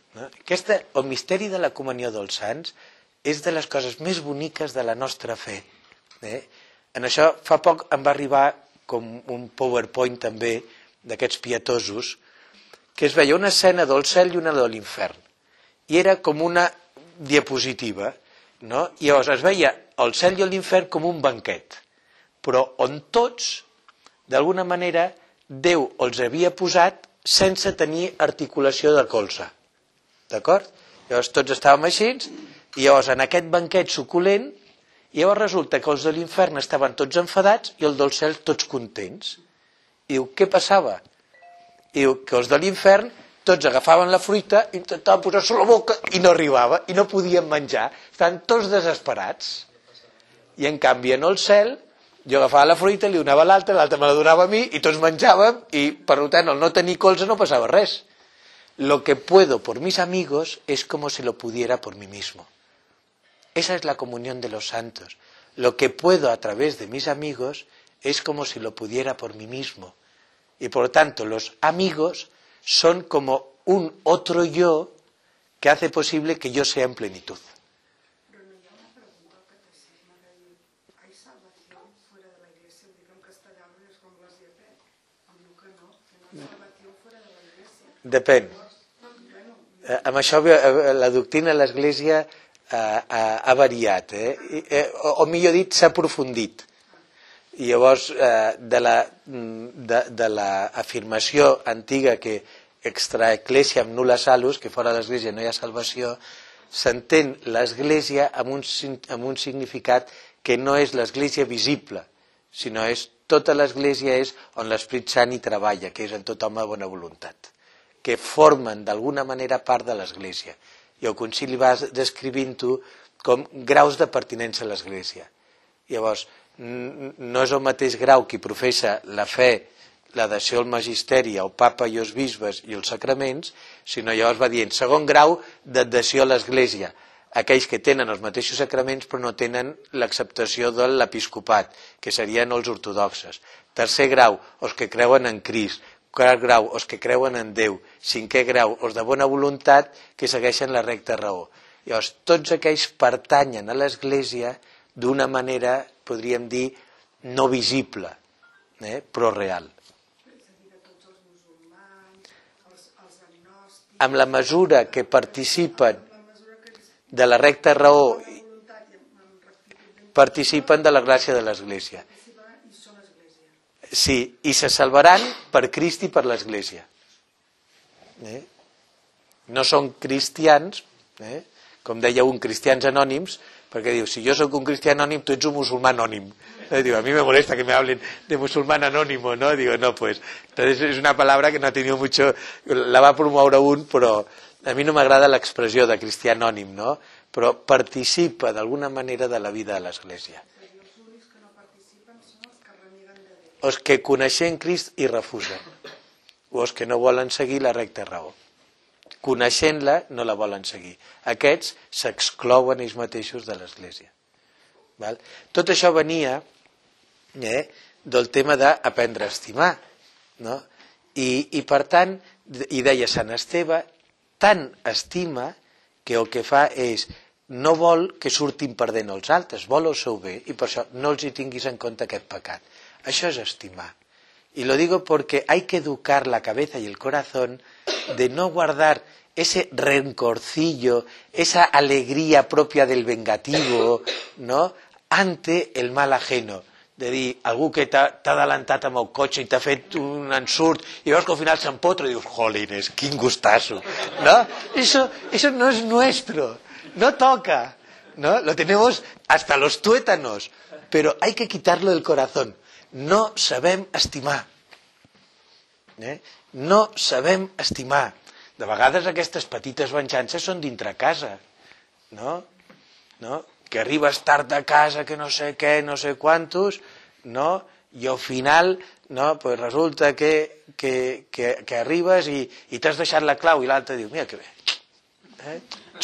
El misteri de la comunió dels sants és de les coses més boniques de la nostra fe. En això fa poc em va arribar com un PowerPoint també d'aquests pietosos, que es veia una escena del cel i una de l'infern. I era com una diapositiva, no? I llavors es veia el cel i l'infern com un banquet, però on tots, d'alguna manera, Déu els havia posat sense tenir articulació de colze. D'acord? Llavors tots estàvem així, i llavors en aquest banquet suculent, i llavors resulta que els de l'infern estaven tots enfadats i els del cel tots contents. I diu, què passava? I diu que els de l'infern tots agafaven la fruita, intentaven posar-se a la boca i no arribava, i no podien menjar. Estaven tots desesperats. I en canvi en el cel, jo agafava la fruita, li donava a l'altre, l'altre me la donava a mi, i tots menjàvem, i per tant al no tenir colze no passava res. Lo que puedo por mis amigos es como si lo pudiera por mí mismo. Esa es la comunión de los santos. Lo que puedo a través de mis amigos es como si lo pudiera por mí mismo. Y por tanto, los amigos son como un otro yo que hace posible que yo sea en plenitud. Però no hi ha una pregunta al catecisme de dir, ¿hay salvación fuera de la iglesia? Ho dic en castellà, és com les llepet. Em diu que no hay salvación fuera de la iglesia. Depèn. Amb això la doctrina de l'Església ha variat, o millor dit, s'ha aprofundit. I llavors, de l'afirmació antiga que extra ecclesiam nulla salus, que fora de l'Església no hi ha salvació, s'entén l'Església amb un significat que no és l'Església visible, sinó és tota l'Església és on l'Esperit Sant hi treballa, que és en tot home de bona voluntat, que formen d'alguna manera part de l'Església. I el concili va descrivint-ho com graus de pertinença a l'Església. Llavors, no és el mateix grau qui professa la fe la dació al magisteri, al papa i als bisbes i els sacraments, sinó llavors va dient segon grau d'adhesió a l'Església, aquells que tenen els mateixos sacraments però no tenen l'acceptació de l'episcopat, que serien els ortodoxes. Tercer grau, els que creuen en Crist. Quart grau, els que creuen en Déu. Cinquè grau, els de bona voluntat que segueixen la recta raó. Llavors, tots aquells pertanyen a l'Església d'una manera, podríem dir, no visible, però real. Amb la mesura que participen de la recta raó, participen de la gràcia de l'Església. Sí, i se salvaran per Crist i per l'Església. No són cristians, com deia un, cristians anònims, perquè diu, si jo sóc un cristià anònim, tu ets un musulmà anònim. Digo, a mí me molesta que me hablen de musulmán anónimo, ¿no? Digo, no, pues, entonces es una palabra que no ha tenido mucho, la va promoure un, però a mi no m'agrada l'expressió de cristià anònim, no? Però participa d'alguna manera de la vida de l'Església. Els que coneixen Crist i refusen, o els que no volen seguir la recta raó. Coneixent-la, no la volen seguir. Aquests s'exclouen ells mateixos de l'Església. Tot això venia del tema d'aprendre a estimar. I per tant, i deia Sant Esteve, tant estima que el que fa és no vol que surtin perdent els altres, vol el seu bé, i per això no els hi tinguis en compte aquest pecat. Això es estimar. Y lo digo porque hay que educar la cabeza y el corazón de no guardar ese rencorcillo, esa alegría propia del vengativo, ¿no?, ante el mal ajeno. De dir, algú que t'ha adelantat amb el cotxe i t'ha fet un ensurt i veus que al final s'empotra i dius, jolines, quin gustazo, ¿no? Eso no es nuestro, no toca, ¿no? Lo tenemos hasta los tuétanos, pero hay que quitarlo del corazón. No sabem estimar. No sabem estimar. De vegades aquestes petites venjances són dintre casa, no? Que arribes tard a casa, que no sé què, no sé quantos, no? I al final, no, pues resulta que arribes i t'has deixat la clau i l'altre diu, mira que bé.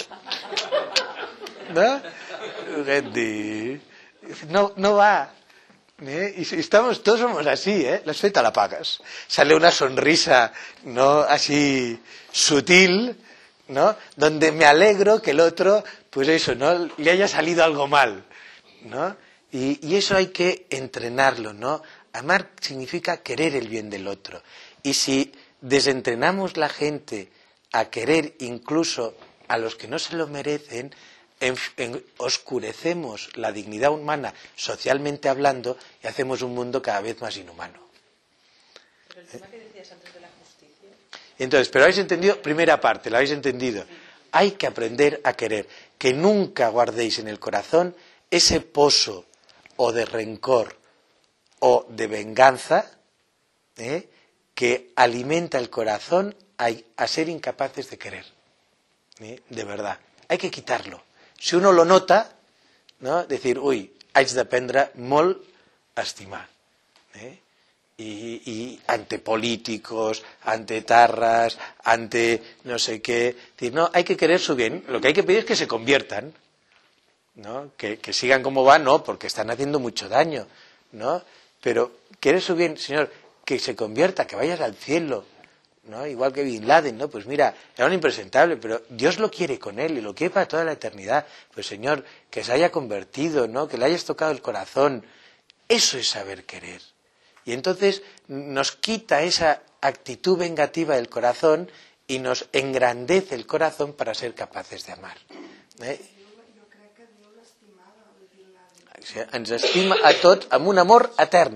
No? Què et dic? No va. Y todos somos así, las fe te la pagas. Sale una sonrisa, ¿no?, así sutil, ¿no?, donde me alegro que el otro, pues eso, ¿no?, le haya salido algo mal, ¿no? Y eso hay que entrenarlo, ¿no? Amar significa querer el bien del otro. Y si desentrenamos la gente a querer incluso a los que no se lo merecen, oscurecemos la dignidad humana socialmente hablando y hacemos un mundo cada vez más inhumano. Pero el tema que decías antes de la justicia. Entonces, pero habéis entendido, primera parte, la habéis entendido. Hay que aprender a querer, que nunca guardéis en el corazón ese pozo o de rencor o de venganza que alimenta el corazón a ser incapaces de querer. De verdad, hay que quitarlo. Si uno lo nota, ¿no?, decir, uy, haig d'aprendre molt a estimar. Y ante políticos, ante tarras, ante no sé qué. Decir, no, hay que querer su bien. Lo que hay que pedir es que se conviertan, ¿no? Que sigan como van, no, porque están haciendo mucho daño, ¿no? Pero querer su bien, Señor, que se convierta, que vayas al cielo, ¿no? Igual que Bin Laden, ¿no? Pues mira, era un impresentable, pero Dios lo quiere con él y lo quiere para toda la eternidad. Pues Señor, que se haya convertido, ¿no?, que le hayas tocado el corazón. Eso es saber querer. Y entonces nos quita esa actitud vengativa del corazón y nos engrandece el corazón para ser capaces de amar. Ens estima a tots amb un amor etern.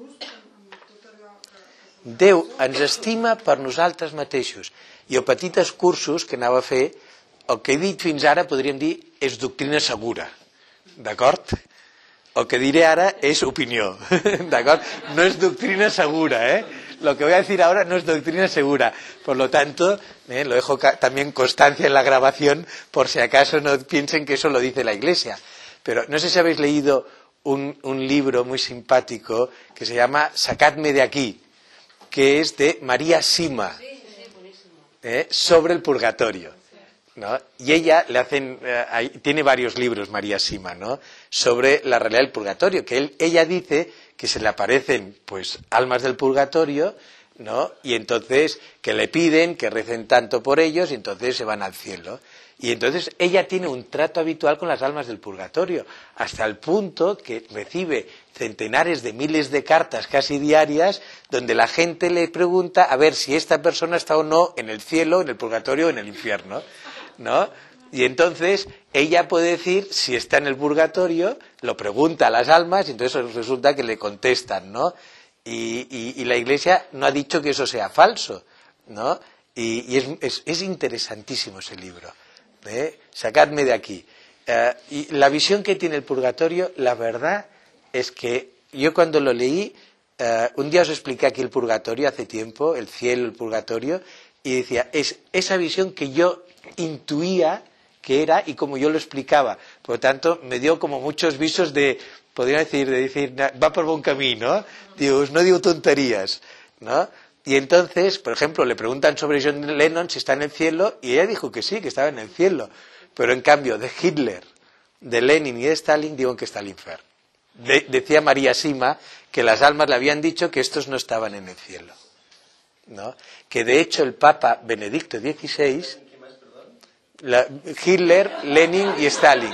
Déu ens estima per nosaltres mateixos. I a petits cursos que anava a fer, el que he dit fins ara podríem dir és doctrina segura, d'acord? El que diré ara és opinió, d'acord? No es doctrina segura, Lo que voy a decir ahora no es doctrina segura. Por lo tanto, lo dejo también constancia en la grabación, por si acaso no piensen que eso lo dice la Iglesia. Pero no sé si habéis leído un libro muy simpático que se llama Sacadme de aquí, que es de María Sima, sobre el purgatorio, ¿no? Y ella tiene varios libros, María Sima, ¿no? Sobre la realidad del purgatorio, que ella dice que se le aparecen pues almas del purgatorio, ¿no? Y entonces que le piden que recen tanto por ellos y entonces se van al cielo. Y entonces ella tiene un trato habitual con las almas del purgatorio, hasta el punto que recibe centenares de miles de cartas casi diarias donde la gente le pregunta a ver si esta persona está o no en el cielo, en el purgatorio o en el infierno, ¿no? Y entonces ella puede decir si está en el purgatorio, lo pregunta a las almas y entonces resulta que le contestan, ¿no? Y la Iglesia no ha dicho que eso sea falso, ¿no? Y es interesantísimo ese libro. Sacadme de aquí. Y la visión que tiene el purgatorio, la verdad es que yo cuando lo leí, un día os expliqué aquí el purgatorio hace tiempo, el cielo, el purgatorio, y decía, es esa visión que yo intuía que era y como yo lo explicaba. Por lo tanto, me dio como muchos visos podría decir, va por buen camino, no digo tonterías, ¿no? Y entonces, por ejemplo, le preguntan sobre John Lennon si está en el cielo y ella dijo que sí, que estaba en el cielo. Pero en cambio, de Hitler, de Lenin y de Stalin, digo que está en el infierno. Decía María Sima que las almas le habían dicho que estos no estaban en el cielo, ¿no? Que de hecho el Papa Benedicto XVI, Hitler, Lenin y Stalin.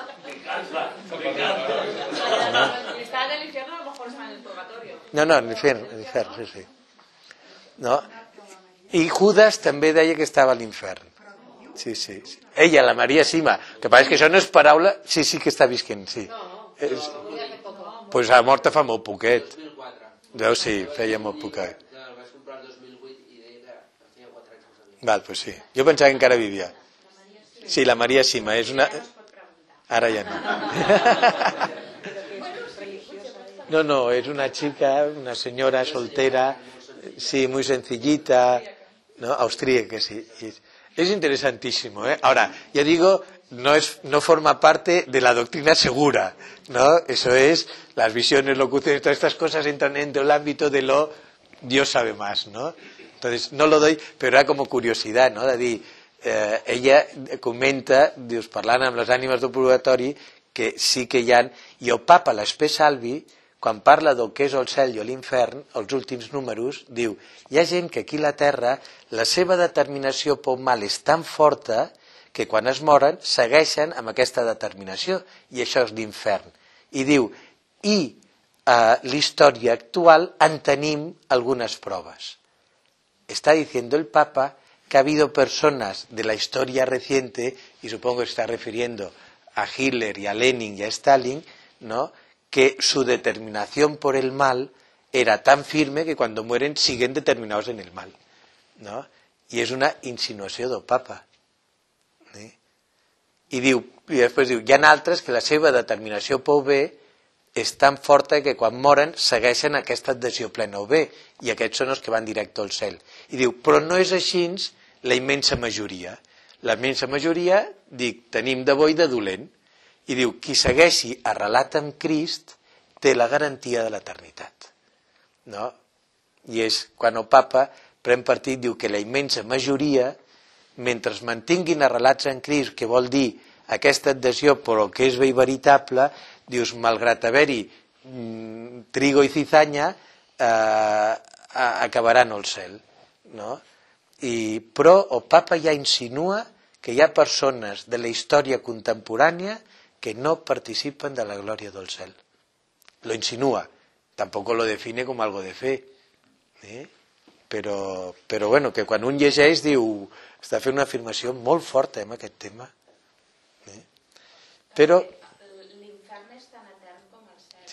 ¿Está en el infierno o a lo mejor está en el purgatorio? No, en el infierno, sí. No? I Judas també deia que estava a l'infern. Sí. Ella, la Maria Sima. El que passa és que això no és paraula... Sí que està visquent, sí. Pues ha mort fa molt poquet. Deu sí, feia molt poquet. El vaig comprar el 2008 i deia que feia 4 anys. Val, pues sí. Jo pensava que encara vivia. Sí, la Maria Sima és una... Ara ja no. No, es una chica, una señora soltera... Sí, muy sencillita, ¿no? Austríaca, sí. Es interesantísimo, ¿eh? Ahora, ya digo, no forma parte de la doctrina segura, ¿no? Eso es, las visiones, locuciones, todas estas cosas entran dentro del ámbito de lo Dios sabe más, ¿no? Entonces, no lo doy, pero era como curiosidad, ¿no? De dir, ella comenta, dius, parlant amb les ànimes del purgatori, que sí que hi ha... I el papa, l'Espè Salvi, quan parla del que és el cel i l'infern, els últims números, diu, hi ha gent que aquí a la Terra la seva determinació pel mal és tan forta que quan es moren segueixen amb aquesta determinació, i això és l'infern. I diu, la història actual en tenim algunes proves. Está diciendo el Papa que ha habido personas de la historia reciente, y supongo que se está refiriendo a Hitler y a Lenin y a Stalin, ¿no?, que su determinación por el mal era tan firme que cuando mueren siguen determinados en el mal, ¿no? I és una insinuació del Papa. I després diu, hi ha altres que la seva determinació pel bé és tan forta que quan moren segueixen aquesta adhesió plena al bé, i aquests són els que van directe al cel. I diu, però no és així la immensa majoria. La immensa majoria, dic, tenim de bo i de dolent. I diu, qui segueixi arrelat amb Crist té la garantia de l'eternitat, no? I és quan el Papa pren partit, diu que la immensa majoria, mentre es mantinguin arrelats en Crist, que vol dir aquesta adhesió però que és bé i veritable, dius, malgrat haver-hi trigo i cizanya, acabaran al cel, no? Però el Papa ja insinua que hi ha persones de la història contemporània que no participan de la gloria del cel. Lo insinúa, tampoco lo define como algo de fe, però bueno, que quan un llegeix diu, està fent una afirmació molt forta en aquest tema. Però... L'infern és tan etern com el cel.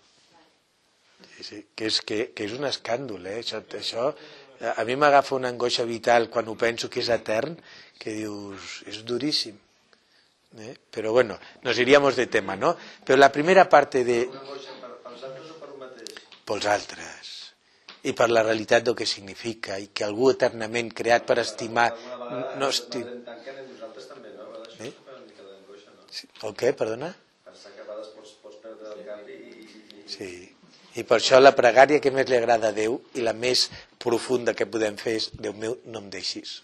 Sí, que és un escàndol, això a mi m'agafa una angoixa vital quan ho penso que és etern, que dius, és duríssim. Pero bueno, nos iríamos de tema, ¿no? Pero la primera parte de... ¿Pels altres o per un mateix? Pels altres. I per la realitat del que significa, i que algú eternament creat per estimar... No estima... Nosaltres també, no? Això és una mica d'angoixa, no? El què, perdona? Pensar que a vegades pots perdre el canvi i... Sí, i per això la pregària que més li agrada a Déu i la més profunda que podem fer és: Déu meu, no em deixis.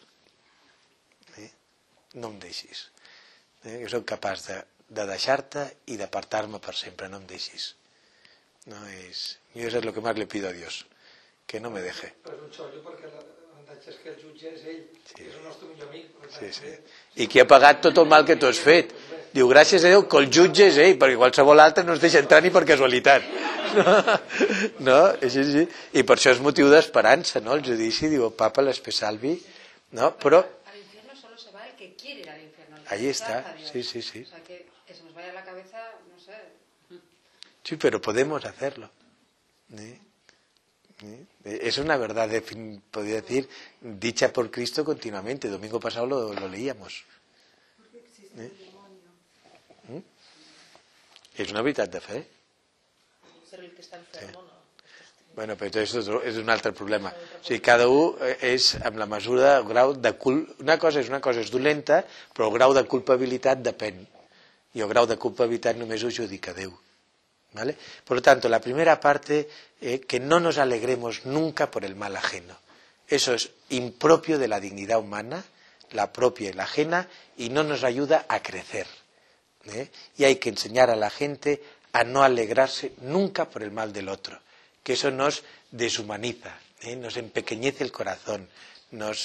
No em deixis. Jo soc capaç de deixar-te i d'apartar-me per sempre, no em deixis. No és... Yo eso es lo que más le pido a Dios, que no me deje. Però és un xollo perquè l'avantatge és que el jutge és ell, que és el nostre millor amic. Sí. I qui ha pagat tot el mal que tu has fet. Diu, gràcies a Déu que el jutge és ell, perquè qualsevol altre no es deixa entrar ni per casualitat. No? Sí. I per això és motiu d'esperança, no? El judici, diu, Papa l'Espe Salvi, no? Però... Al infierno solo se va el que quiere ir al infierno. Ahí está, sí. O sea, que se nos vaya a la cabeza, no sé. Sí, pero podemos hacerlo. Es una verdad, podría decir, dicha por Cristo continuamente. Domingo pasado lo leíamos. És una veritat de fe. Però el que està enfermo, no. Bueno, però és un altre problema. O sigui, cada un és amb la mesura, el grau de una cosa és dolenta, però el grau de culpabilitat depèn. I el grau de culpabilitat només ho judica Déu. ¿Vale? Por lo tanto, la primera parte, que no nos alegremos nunca por el mal ajeno. Eso es impropio de la dignidad humana, la propia y la ajena, y no nos ayuda a crecer. Y hay que enseñar a la gente a no alegrarse nunca por el mal del otro, que eso nos deshumaniza, nos empequeñece el corazón. La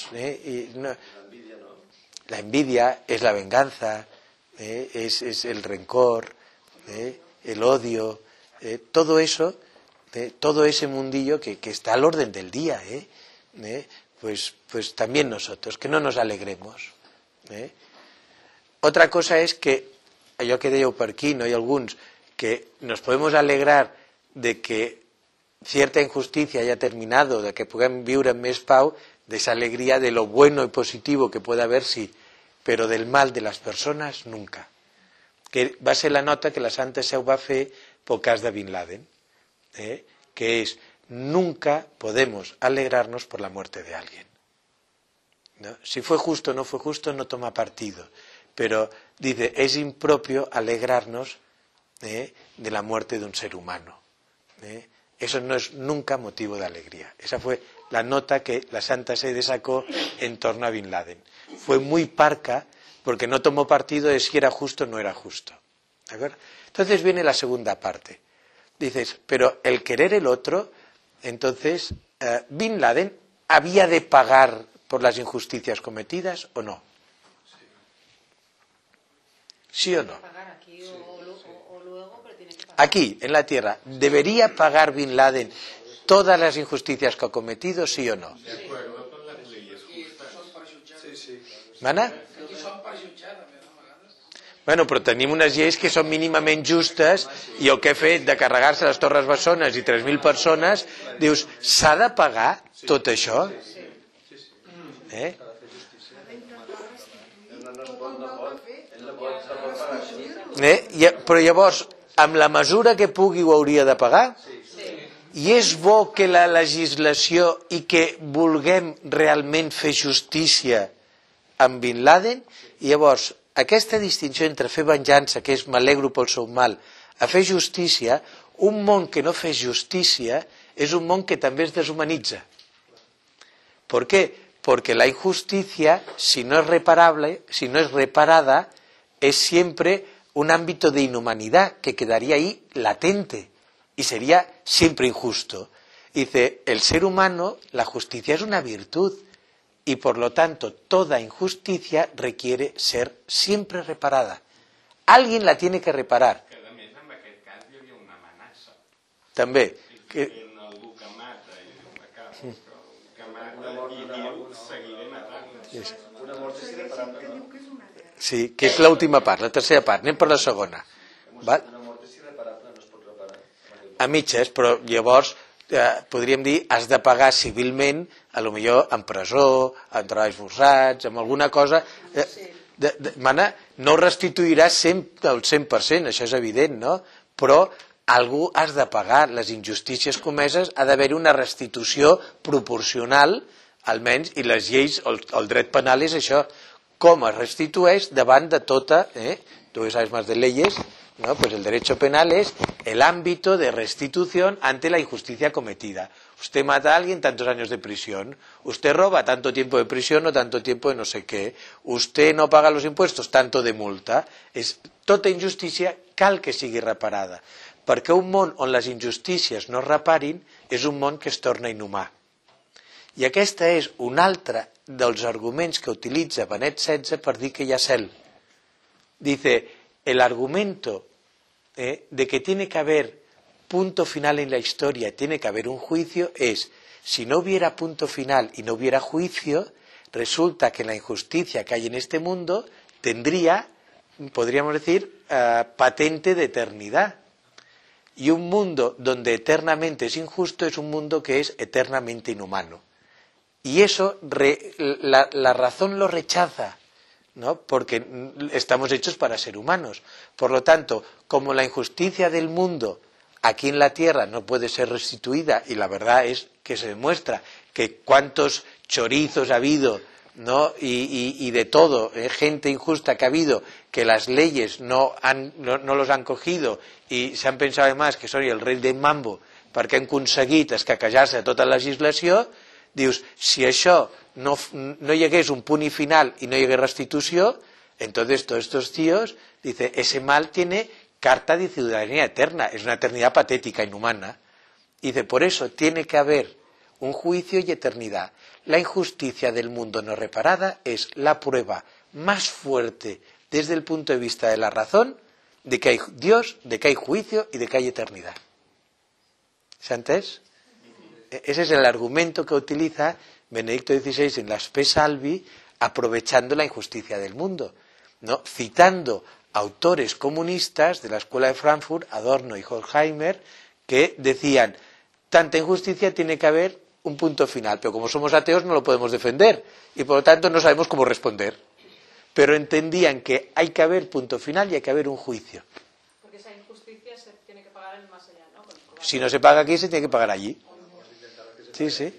envidia es la venganza, es el rencor, el odio, todo eso, todo ese mundillo que está al orden del día, pues también nosotros, que no nos alegremos. Otra cosa es que, allò que dèieu per aquí, no? Hi ha alguns que nos podemos alegrar de que cierta injusticia haya terminado, de que puguem viure en més pau, de esa alegría de lo bueno y positivo que puede haber, sí, pero del mal de las personas, nunca. Que va ser la nota que la Santa Seu va fer pel cas de Bin Laden, que és: nunca podemos alegrarnos por la muerte de alguien. ¿No? Si fue justo o no fue justo, no toma partido. Pero dice, es impropio alegrarnos de la muerte de un ser humano. Eso no es nunca motivo de alegría. Esa fue la nota que la Santa Sede sacó en torno a Bin Laden. Fue muy parca porque no tomó partido de si era justo o no era justo. ¿De acuerdo? Entonces viene la segunda parte. Dices, pero el querer el otro, entonces, ¿Bin Laden había de pagar por las injusticias cometidas o no? ¿Sí o no? Aquí, en la tierra, ¿debería pagar Bin Laden todas las injusticias que ha cometido, sí o no? De acuerdo con las leyes justas. ¿Mana? Bueno, però tenim unes lleis que són mínimament justes i el que ha fet de carregar-se les Torres Bessones i 3.000 persones, dius, s'ha de pagar tot això? Però llavors, amb la mesura que pugui ho hauria de pagar? I és bo que la legislació i que vulguem realment fer justícia amb Bin Laden? I llavors, aquesta distinció entre fer venjança, que és m'alegro pel seu mal, a fer justícia, un món que no fes justícia és un món que també es deshumanitza. ¿Por qué? Porque la injusticia, si no es reparable, si no es reparada, es siempre un ámbito de inhumanidad que quedaría ahí latente y sería siempre injusto. Dice, el ser humano, la justicia es una virtud y por lo tanto toda injusticia requiere ser siempre reparada. Alguien la tiene que reparar. Que a més en aquest cas hi havia una amenaça. També. Algú que mata i acaba, que mata i diu seguiré matant. Una mort és irreparable. Sí, que és l'última part, la tercera part. Anem per la segona. Val? Una mort és irreparable, no es pot reparar. A mitges, però llavors podríem dir has de pagar civilment, a lo millor en presó, en treballs forçats, amb alguna cosa. No restituiràs el 100%, això és evident, no? Però algú has de pagar. Les injustícies comeses ha d'haver una restitució proporcional, almenys, i les lleis, el dret penal és això, com es restitueix davant de tota, tu sabes más de leyes, ¿no? Pues el derecho penal es el ámbito de restitución ante la injusticia cometida. Usted mata a alguien, tantos años de prisión. Usted roba, tanto tiempo de prisión o tanto tiempo de no sé qué. Usted no paga los impuestos, tanto de multa. Tota injustícia cal que sigui reparada. Perquè un món on les injustícies no es reparin és un món que es torna inhumà. I aquesta és un altre dels arguments que utilitza Benet XVI per dir que hi ha cel. Dice, el argumento de que tiene que haber punto final en la historia, tiene que haber un juicio, es, si no hubiera punto final y no hubiera juicio, resulta que la injusticia que hay en este mundo tendría, podríamos decir, patente de eternidad. Y un mundo donde eternamente es injusto es un mundo que es eternamente inhumano. Y eso la razón lo rechaza, ¿no? Porque estamos hechos para ser humanos. Por lo tanto, como la injusticia del mundo aquí en la tierra no puede ser restituida, y la verdad es que se demuestra que cuántos chorizos ha habido, ¿no? y de todo, gente injusta que ha habido, que las leyes no los han cogido i s'han pensat además que són el rei del mambo perquè han aconseguit escaquejar-se tota la legislació, dius, si això no hi hagués un punt i final i no hi hagués restitució, entonces todos estos tíos, dice, ese mal tiene carta de ciudadanía eterna, es una eternidad patética, inhumana. Dice, por eso tiene que haber un juicio y eternidad. La injusticia del mundo no reparada es la prueba más fuerte desde el punto de vista de la razón de que hay Dios, de que hay juicio y de que hay eternidad. ¿Se ha entès? Ese es el argumento que utiliza Benedicto XVI en la Spe Salvi, aprovechando la injusticia del mundo, ¿no? Citando autores comunistas de la Escuela de Frankfurt, Adorno y Horkheimer, que decían, tanta injusticia tiene que haber un punto final, pero como somos ateos no lo podemos defender y por lo tanto no sabemos cómo responder. Pero entendían que hay que haber punto final y hay que haber un juicio. Porque esa injusticia se tiene que pagar en el más allá, ¿no? Si no se paga aquí, se tiene que pagar allí. Sí, sí.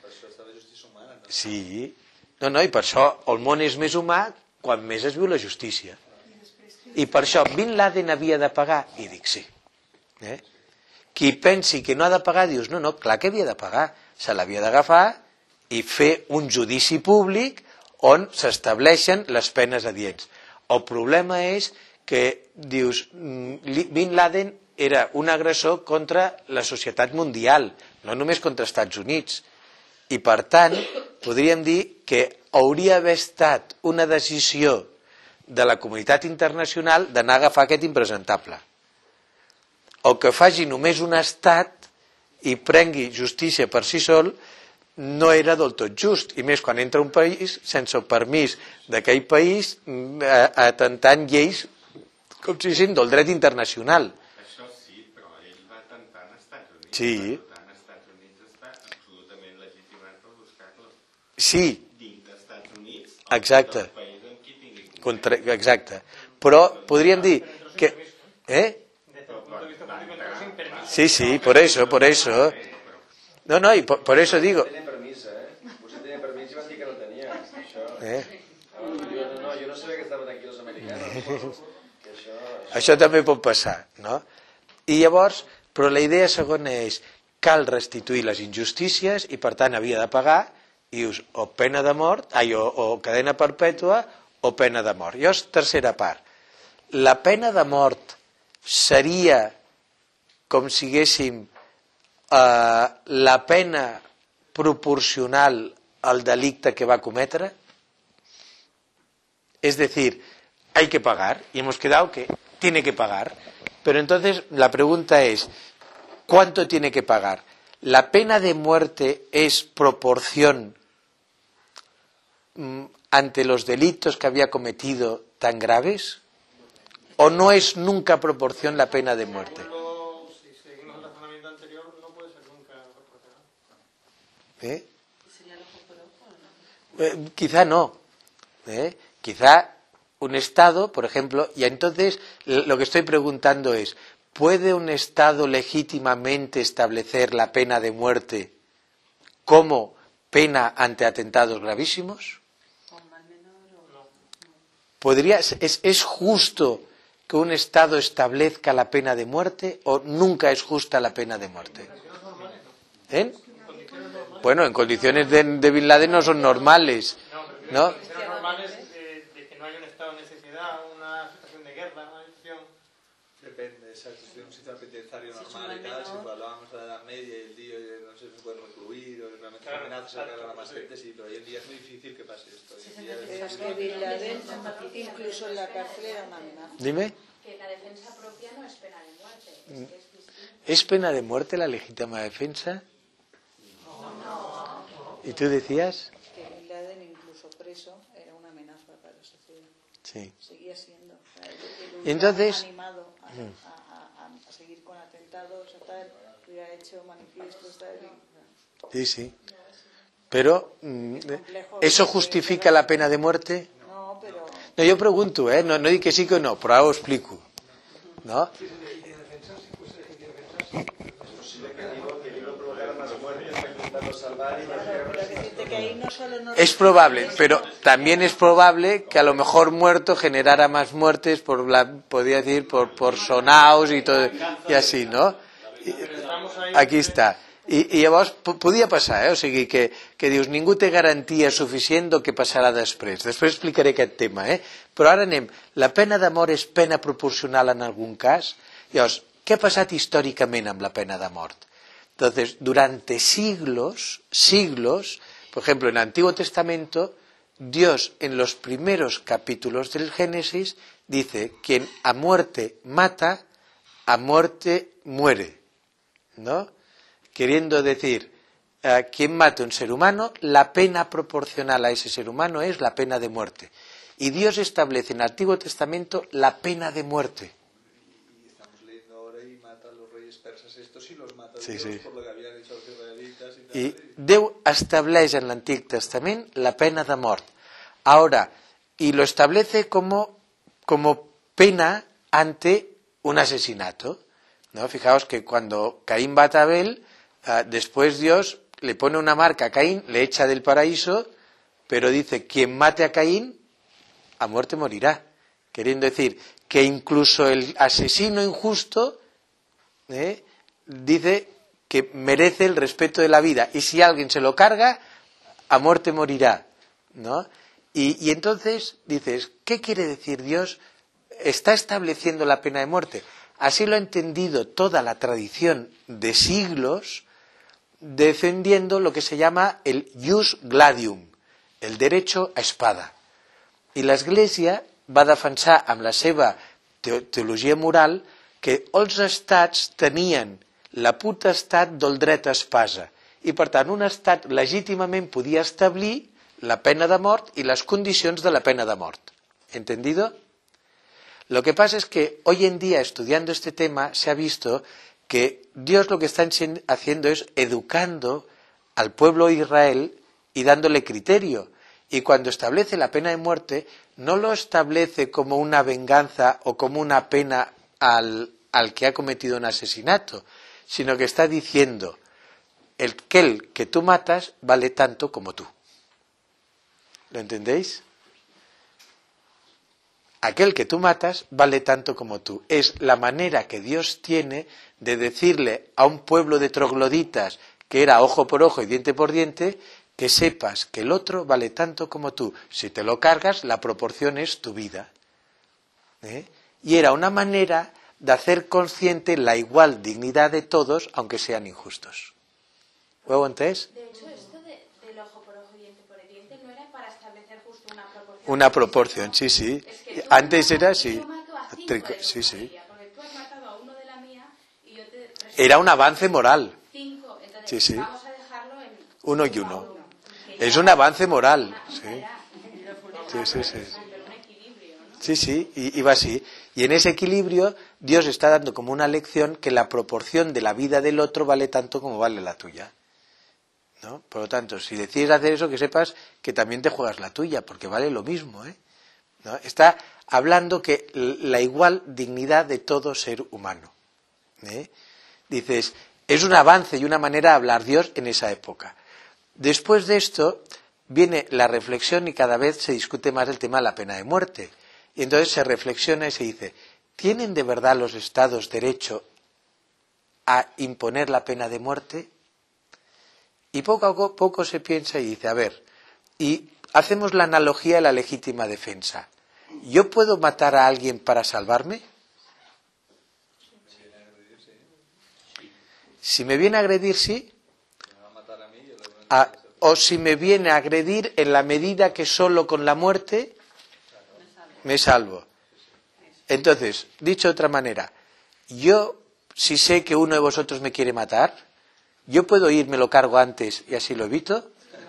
Sí. No, i per això el món és més humà quan més es viu la justícia. I per això Bin Laden havia de pagar, i dic sí. Qui pensi que no ha de pagar, dius, no, clar que havia de pagar. Se l'havia d'agafar i fer un judici públic on s'estableixen les penes adients. El problema és que, dius, Bin Laden era un agressor contra la societat mundial, no només contra els Estats Units. I, per tant, podríem dir que hauria d'haver estat una decisió de la comunitat internacional d'anar a agafar aquest impresentable. O que faci només un estat i prengui justícia per si sol no era del tot just, i més quan entra un país sense el permís d'aquell país atentant lleis com si fossin del dret internacional. Això sí, però ell va atentar als Estats Units. Sí. Per tant, als Estats Units està absolutament legitimat per buscar-lo. Sí. Dins dels Estats Units, exacte. del país en qui tingui exacte. Però podríem dir que... Sí, por eso. No, y por eso digo... Tenía permiso, Usted tenía permiso y van a decir que no tenía. Yo no sabía que estaven aquí els americanos. Això també pot passar, no? I llavors, però la idea segona és cal restituir les injustícies i per tant havia de pagar, i dius, o pena de mort, o cadena perpètua o pena de mort. Llavors, tercera part. La pena de mort seria com si haguéssim la pena proporcional al delicte que va cometre? Es decir, hay que pagar, y hemos quedado que tiene que pagar. Pero entonces la pregunta es, ¿cuánto tiene que pagar? ¿La pena de muerte es proporción ante los delitos que había cometido tan graves? ¿O no es nunca proporción la pena de muerte? Si seguimos el razonamiento anterior, no puede ser nunca proporcional. ¿Sería lo comparado? Quizá no. Quizá un Estado, por ejemplo, y entonces lo que estoy preguntando es, ¿puede un Estado legítimamente establecer la pena de muerte como pena ante atentados gravísimos? ¿Es justo que un Estado establezca la pena de muerte o nunca es justa la pena de muerte? ¿Eh? Bueno, en condiciones de Bin Laden no son normales, ¿no? En condiciones normales de que no hay un estado de necesidad, una situación de guerra, una situación... Depende, exacto. Si es un sitio penitenciario normal y tal, si hablábamos de la Edad Media y el tío no se puede recluir o realmente amenazas a la más gente, sí, pero hoy en día es muy difícil que pase esto. Es que Bin Laden, incluso en la cárcel, era una amenaza. Dime. Que la defensa propia no es pena de muerte. ¿Es pena de muerte la legítima defensa? ¿Y tú decías? Que Bin Laden, incluso preso, era una amenaza para la sociedad. Sí. Seguía siendo. Y entonces... animado a seguir con atentados, tal, hubiera hecho manifiestos, tal. Sí, sí. Pero, ¿eso justifica la pena de muerte? No, pero... No, yo pregunto, no digo que sí que no, pero ahora os explico. ¿No? Es probable, pero también es probable que a lo mejor muerto generara más muertes podría decir, por sonaos y todo, y así, ¿no? Aquí está. I llavors podia passar, o sigui que dius ningú té garantia suficient del que passarà després. Després explicaré aquest tema, però ara anem. La pena de mort és pena proporcional en algun cas? Llavors, què ha passat històricament amb la pena de mort? Entonces, durante siglos, por ejemplo, en el Antiguo Testamento, Dios en los primeros capítulos del Génesis dice, quien a muerte mata, a muerte muere, ¿no? Queriendo decir, quien mata a un ser humano, la pena proporcional a ese ser humano es la pena de muerte. Y Dios establece en el Antiguo Testamento la pena de muerte. Y estamos leyendo ahora y mata a los reyes persas estos y los mata Sí, Dios sí. por lo que habían dicho los israelitas. I Déu estableix en l'Antic Testament la pena de mort. Ahora, y lo establece como pena ante un asesinato, ¿no? Fijaos que cuando Caín mata a Abel, después Dios le pone una marca a Caín, le echa del paraíso, pero dice, quien mate a Caín, a muerte morirá. Queriendo decir que incluso el asesino injusto dice que merece el respeto de la vida, y si alguien se lo carga, a muerte morirá, ¿no? Y entonces dices, ¿qué quiere decir Dios? Está estableciendo la pena de muerte. Así lo ha entendido toda la tradición de siglos, defendiendo lo que se llama el ius gladium, el derecho a espada. I l'Església va defensar amb la seva teologia moral que els estats tenien la potestat del dret a espasa i per tant un estat legítimament podia establir la pena de mort y las condiciones de la pena de mort. ¿Entendido? Lo que pasa es que hoy en día, estudiando este tema, se ha visto que Dios lo que está haciendo es educando al pueblo de Israel y dándole criterio. Y cuando establece la pena de muerte, no lo establece como una venganza o como una pena al que ha cometido un asesinato, sino que está diciendo, el que tú matas vale tanto como tú. ¿Lo entendéis? Aquel que tú matas vale tanto como tú. Es la manera que Dios tiene de decirle a un pueblo de trogloditas que era ojo por ojo y diente por diente, que sepas que el otro vale tanto como tú. Si te lo cargas, la proporción es tu vida. Y era una manera de hacer consciente la igual dignidad de todos, aunque sean injustos. ¿Lo hago entendés? De hecho, esto del ojo por ojo y diente por diente no era para establecer justo una proporción. Una proporción, sí, sí. Es que antes era así. Sí, sí. Porque tú has matado a uno de la mía y yo te... Era un avance moral. 5, entonces Sí, sí. vamos a dejarlo en... Uno y uno. Es un avance moral. Sí. Sí, sí, y va así. Y en ese equilibrio Dios está dando como una lección que la proporción de la vida del otro vale tanto como vale la tuya, ¿no? Por lo tanto, si decides hacer eso, que sepas que también te juegas la tuya, porque vale lo mismo, ¿no? Está hablando que la igual dignidad de todo ser humano. Dices, es un avance y una manera de hablar Dios en esa época. Después de esto viene la reflexión y cada vez se discute más el tema de la pena de muerte. Y entonces se reflexiona y se dice, ¿tienen de verdad los estados derecho a imponer la pena de muerte? Y poco a poco se piensa y dice, a ver, y hacemos la analogía de la legítima defensa. ¿Yo puedo matar a alguien para salvarme? Si me viene a agredir, sí. O si me viene a agredir en la medida que solo con la muerte me salvo. Entonces, dicho de otra manera, yo, si sé que uno de vosotros me quiere matar, ¿yo puedo ir, me lo cargo antes y así lo evito?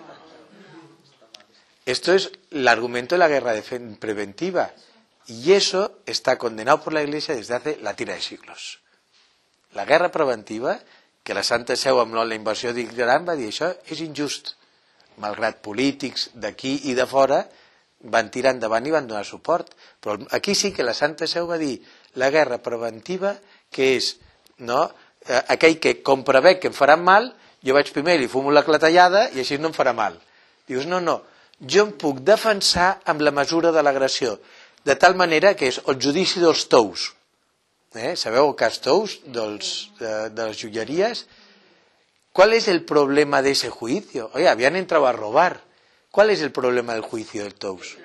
Esto es el argumento de la guerra preventiva. Y eso está condenado por la Iglesia desde hace la tira de siglos. La guerra preventiva, que la Santa Seu amb la invasió d'Iran va dir això és injust. Malgrat polítics d'aquí i de fora van tirar endavant i van donar suport. Però aquí sí que la Santa Seu va dir la guerra preventiva, que és aquell que com prevec que em faran mal, jo vaig primer i li fumo la clatellada i així no em farà mal. Dius, no, jo em puc defensar amb la mesura de l'agressió, de tal manera que és el judici dels tous. ¿Sabeu el cas Tous de las joyerías? ¿Cuál es el problema de ese juicio? Oye, habían entrado a robar. ¿Cuál es el problema del juicio del Tous?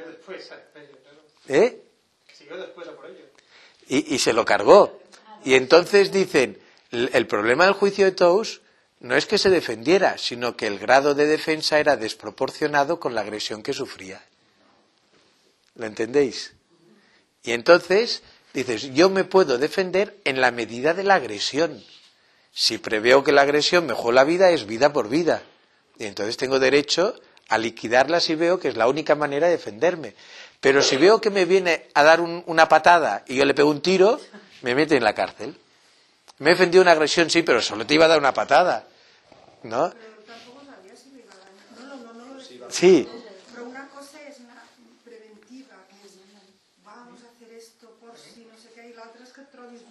Siguió después a por ello. Y se lo cargó. Y entonces dicen, el problema del juicio de Tous no es que se defendiera, sino que el grado de defensa era desproporcionado con la agresión que sufría. ¿Lo entendéis? Y entonces dices, yo me puedo defender en la medida de la agresión. Si preveo que la agresión me juega la vida, es vida por vida. Y entonces tengo derecho a liquidarla si veo que es la única manera de defenderme. Pero si veo que me viene a dar una patada y yo le pego un tiro, me mete en la cárcel. Me he defendido una agresión, sí, pero solo te iba a dar una patada. ¿No? Pero tampoco sabía si me iba a dar. No. Sí. Pero una cosa es la preventiva, que es vamos a hacer esto por si no sé què, i l'altra és que et trobis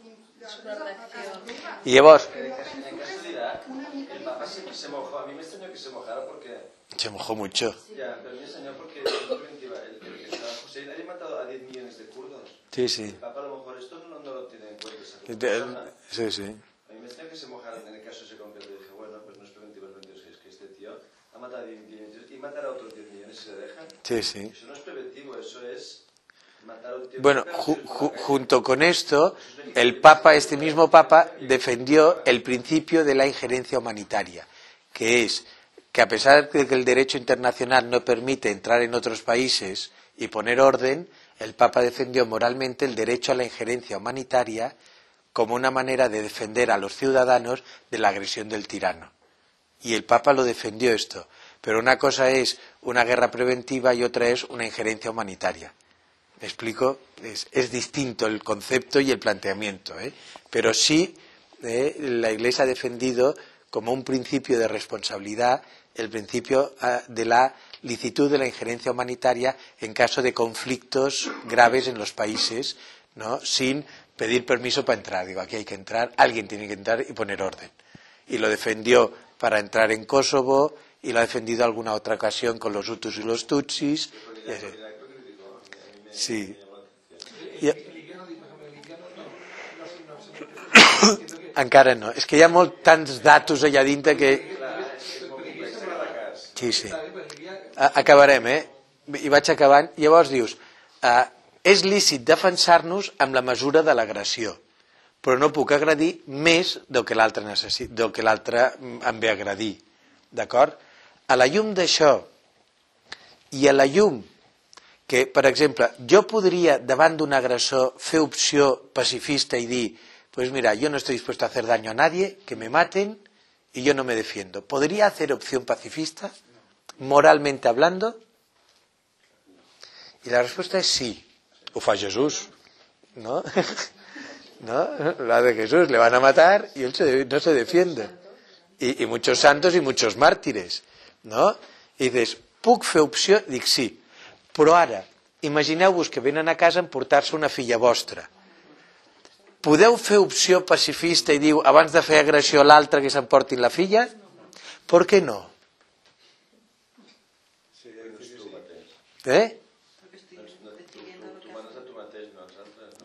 Y llavors... En el caso de Irak, el Papa se mojó. A mí me extrañó que se mojara porque... Se mojó mucho. Ya, pero me extrañó porque José haya matado a 10 millones de kurdos. Sí. El Papa a lo mejor esto no lo tiene en cuenta. Sí. A mí me extrañó que se mojaran en el caso ese concreto. Dije, bueno, pues no es preventivo, es que este tío ha matado a 10 millones y matará a otros 10 millones si se le dejan. Sí. Eso no es preventivo, eso es... Bueno, junto con esto, este mismo Papa, defendió el principio de la injerencia humanitaria, que es que a pesar de que el derecho internacional no permite entrar en otros países y poner orden, el Papa defendió moralmente el derecho a la injerencia humanitaria como una manera de defender a los ciudadanos de la agresión del tirano. Y el Papa lo defendió esto. Pero una cosa es una guerra preventiva y otra es una injerencia humanitaria. ¿Me explico? Es distinto el concepto y el planteamiento, pero sí la Iglesia ha defendido como un principio de responsabilidad el principio de la licitud de la injerencia humanitaria en caso de conflictos graves en los países, ¿no? Sin pedir permiso para entrar. Digo, aquí hay que entrar, alguien tiene que entrar y poner orden. Y lo defendió para entrar en Kosovo y lo ha defendido alguna otra ocasión con los Hutus y los Tutsis. Sí. Encara no. És que hi ha tants datos allà dintre que... Sí. Acabarem, I vaig acabant. Llavors dius, és lícit defensar-nos amb la mesura de l'agressió, però no puc agredir més del que l'altre em ve a agredir. D'acord? A la llum d'això i a la llum que, per exemple, jo podria, davant d'un agressor, fer opció pacifista y dir, pues mira, yo no estoy dispuesto a hacer daño a nadie, que me maten y yo no me defiendo. ¿Podría hacer opción pacifista, moralmente hablando? Y la respuesta es sí. Ho fa Jesús, ¿no? La de Jesús, le van a matar y él no se defiende. Y muchos santos y muchos mártires, ¿no? Y dices, puc fer opció? Dic sí. Però ara, imagineu-vos que venen a casa a emportar-se una filla vostra. Podeu fer opció pacifista i diu, abans de fer agressió a l'altre que s'emportin la filla? Per què no?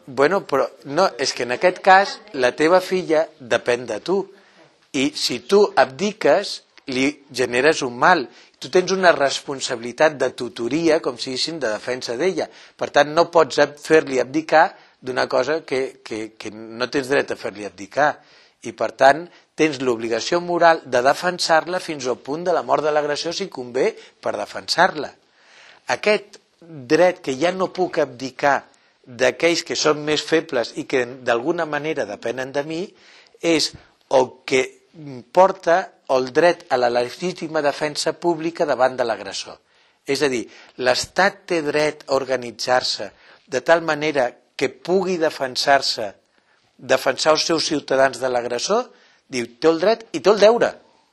Bueno, però no, és que en aquest cas la teva filla depèn de tu. I si tu abdiques, li generes un mal. Tu tens una responsabilitat de tutoria, com si diguéssim, de defensa d'ella. Per tant, no pots fer-li abdicar d'una cosa que no tens dret a fer-li abdicar. I, per tant, tens l'obligació moral de defensar-la fins al punt de la mort de l'agressor si convé per defensar-la. Aquest dret que ja no puc abdicar d'aquells que són més febles i que d'alguna manera depenen de mi és el que porta el dret a la legítima defensa pública davant de l'agressor. És a dir, l'Estat té dret a organitzar-se de tal manera que pugui defensar-se, defensar els seus ciutadans de l'agressor, diu, té el dret i té el deure.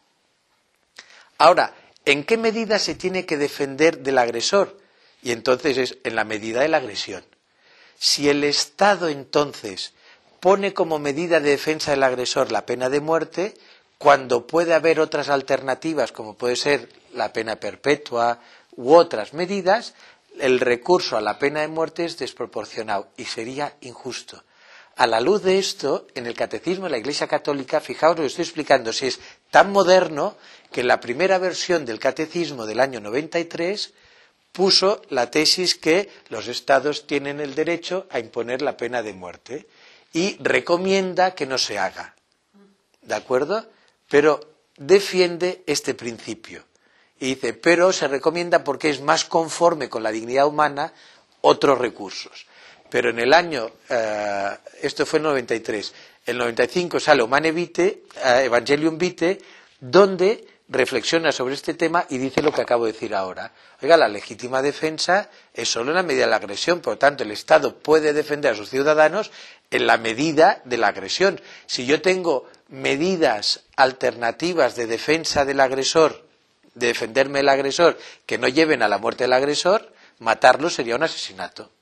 Ahora, ¿en qué medida se tiene que defender del agresor? Y entonces es en la medida de la agresión. Si el Estado entonces pone como medida de defensa del agresor la pena de muerte, cuando puede haber otras alternativas, como puede ser la pena perpetua u otras medidas, el recurso a la pena de muerte es desproporcionado y sería injusto. A la luz de esto, en el Catecismo de la Iglesia Católica, fijaos lo que estoy explicando, si es tan moderno que en la primera versión del Catecismo del año 93 puso la tesis que los Estados tienen el derecho a imponer la pena de muerte y recomienda que no se haga. ¿De acuerdo? Pero defiende este principio. Y dice, pero se recomienda porque es más conforme con la dignidad humana otros recursos. Pero en el año, esto fue en el 93, en el 95 sale Humane Vitae, Evangelium Vitae, donde reflexiona sobre este tema y dice lo que acabo de decir ahora. Oiga, la legítima defensa es solo en la medida de la agresión, por lo tanto el Estado puede defender a sus ciudadanos en la medida de la agresión. Si yo tengo medidas alternativas de defensa del agresor, de defenderme del agresor, que no lleven a la muerte del agresor, matarlo sería un asesinato.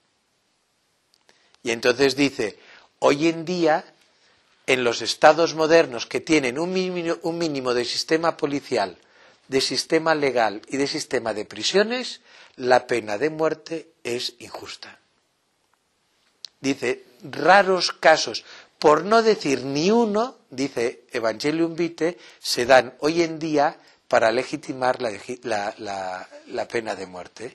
Y entonces dice, hoy en día, en los estados modernos que tienen un mínimo de sistema policial, de sistema legal y de sistema de prisiones, la pena de muerte es injusta. Dice, raros casos, por no decir ni uno, dice Evangelium Vitae, se dan hoy en día para legitimar la pena de muerte.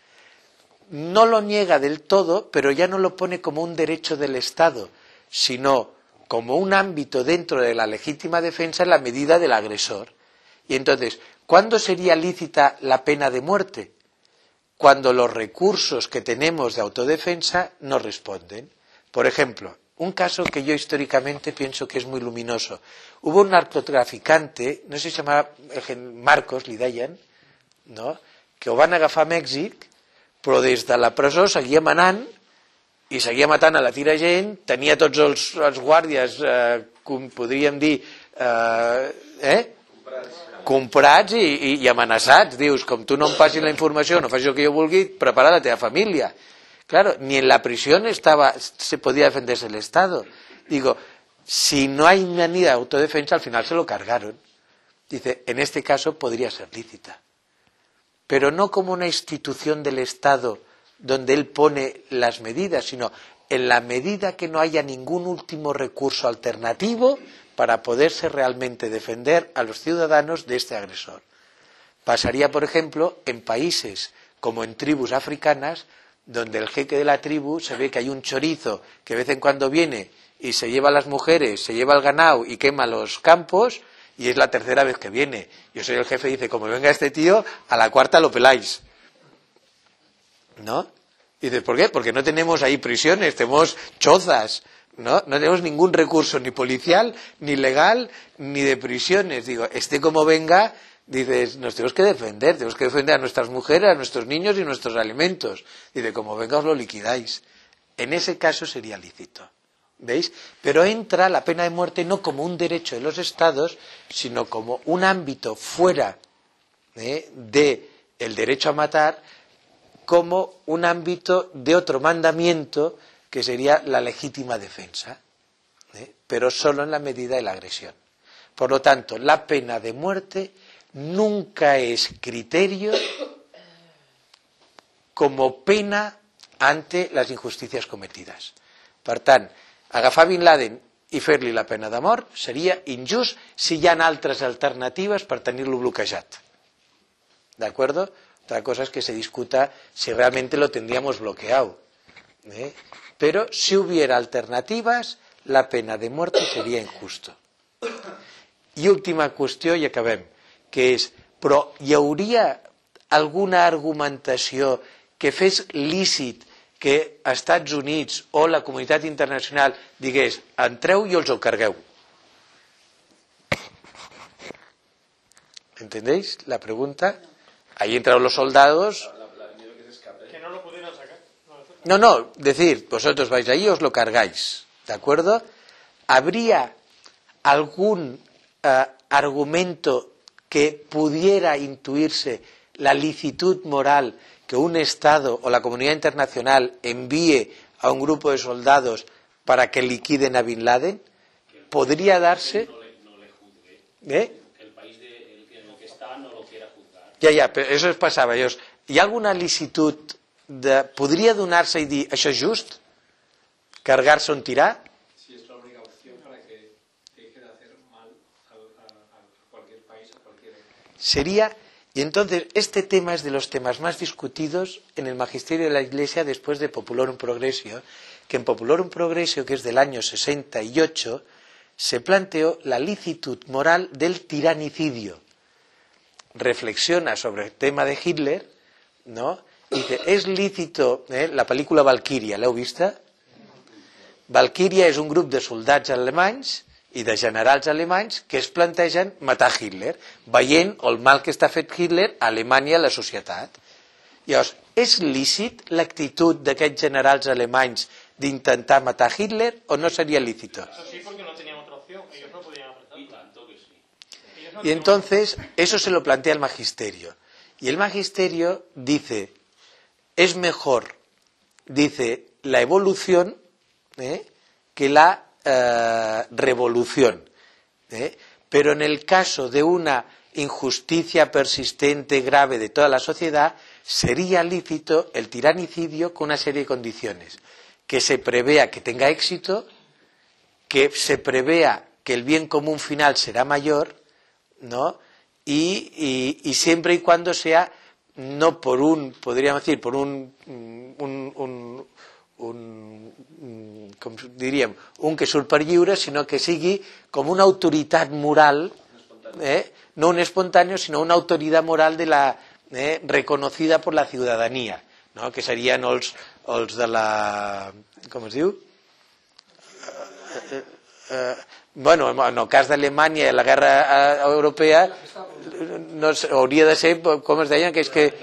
No lo niega del todo, pero ya no lo pone como un derecho del Estado, sino como un ámbito dentro de la legítima defensa en la medida del agresor. Y entonces, ¿cuándo sería lícita la pena de muerte? Cuando los recursos que tenemos de autodefensa no responden. Por ejemplo, un caso que yo históricamente pienso que es muy luminoso. Hubo un narcotraficante, no sé si se llamava Marcos, li deien, no? Que ho van agafar a Mèxic, però des de la presó seguia manant i seguia matant a la tira gent, tenia tots els guàrdies, com podríem dir, comprats i amenaçats. Dius, com tu no em passis la informació, no facis el que jo vulgui, prepara la teva família. Claro, ni en la prisión se podía defenderse el Estado. Digo, si no hay manera de autodefensa, al final se lo cargaron. Dice, en este caso podría ser lícita. Pero no como una institución del Estado donde él pone las medidas, sino en la medida que no haya ningún último recurso alternativo para poderse realmente defender a los ciudadanos de este agresor. Pasaría, por ejemplo, en países como en tribus africanas, donde el jeque de la tribu se ve que hay un chorizo que de vez en cuando viene y se lleva a las mujeres, se lleva el ganado y quema los campos, y es la tercera vez que viene. Yo soy el jefe y dice, como venga este tío, a la cuarta lo peláis. ¿No? Y dice, ¿por qué? Porque no tenemos ahí prisiones, tenemos chozas, ¿no? No tenemos ningún recurso ni policial, ni legal, ni de prisiones. Digo, como venga, dices, nos tenemos que defender a nuestras mujeres, a nuestros niños y nuestros alimentos. Dice, como venga os lo liquidáis. En ese caso sería lícito. ¿Veis? Pero entra la pena de muerte no como un derecho de los Estados, sino como un ámbito fuera del derecho a matar, como un ámbito de otro mandamiento que sería la legítima defensa, pero solo en la medida de la agresión. Por lo tanto, la pena de muerte nunca es criterio como pena ante las injusticias cometidas. Per tant, agafar Bin Laden i fer-li la pena de mort seria injust si hi ha altres alternatives per tenir-lo bloquejat. ¿De acuerdo? Otra cosa es que se discuta si realmente lo tendríamos bloqueado. Pero si hubiera alternativas, la pena de muerte seria injusto. I última qüestió i acabem, que és, però hi hauria alguna argumentació que fes lícit que els Estats Units o la comunitat internacional digués entreu i us ho cargueu? ¿Entendéis la pregunta? Ahí entran los soldados. Que no lo pudieran sacar. No, decir, vosotros vais ahí y os lo cargáis. ¿De acuerdo? ¿Habría algún argumento que pudiera intuirse la licitud moral que un Estado o la comunidad internacional envíe a un grupo de soldados para que liquiden a Bin Laden? ¿Podría darse? El país en el que está no lo quiera juzgar. Ja, però això es passava. Hi ha alguna licitud podria donar-se i dir això és just? Cargar-se un tirà? Si es la única opción para que deje de hacer mal a cualquier país, a cualquier... Sería, y entonces este tema es de los temas más discutidos en el magisterio de la Iglesia después de Populorum Progressio, que en Populorum Progressio, que es del año 68, se planteó la licitud moral del tiranicidio. Reflexiona sobre el tema de Hitler, ¿no? Y dice, es lícito, la pel·lícula Valkyria, l'heu vista? Valkyria és un grup de soldats alemanys i de generals alemanys que es plantegen matar Hitler, veient el mal que està fet Hitler a Alemanya i a la societat. Llavors, és lícit l'actitud d'aquests generals alemanys d'intentar matar Hitler o no sería lícito? Eso sí, porque no tenían otra opción. Ellos no podían apretar. Y tanto que sí. Y entonces, eso se lo plantea el magisterio. Y el magisterio dice, es mejor, dice, la evolución que la revolución. Pero en el caso de una injusticia persistente, grave de toda la sociedad, sería lícito el tiranicidio con una serie de condiciones. Que se prevea que tenga éxito, que se prevea que el bien común final será mayor, ¿no? Y siempre y cuando sea no por un, podríamos decir, por un com diríem, un que surt per lliure, sinó que sigui com una autoritat moral, no un espontáneo, sino una autoridad moral de la, reconocida por la ciudadanía, ¿no? Que serien els de la... com es diu? Bueno, en el cas d'Alemanya i la guerra europea no, hauria de ser, com es deien, que és que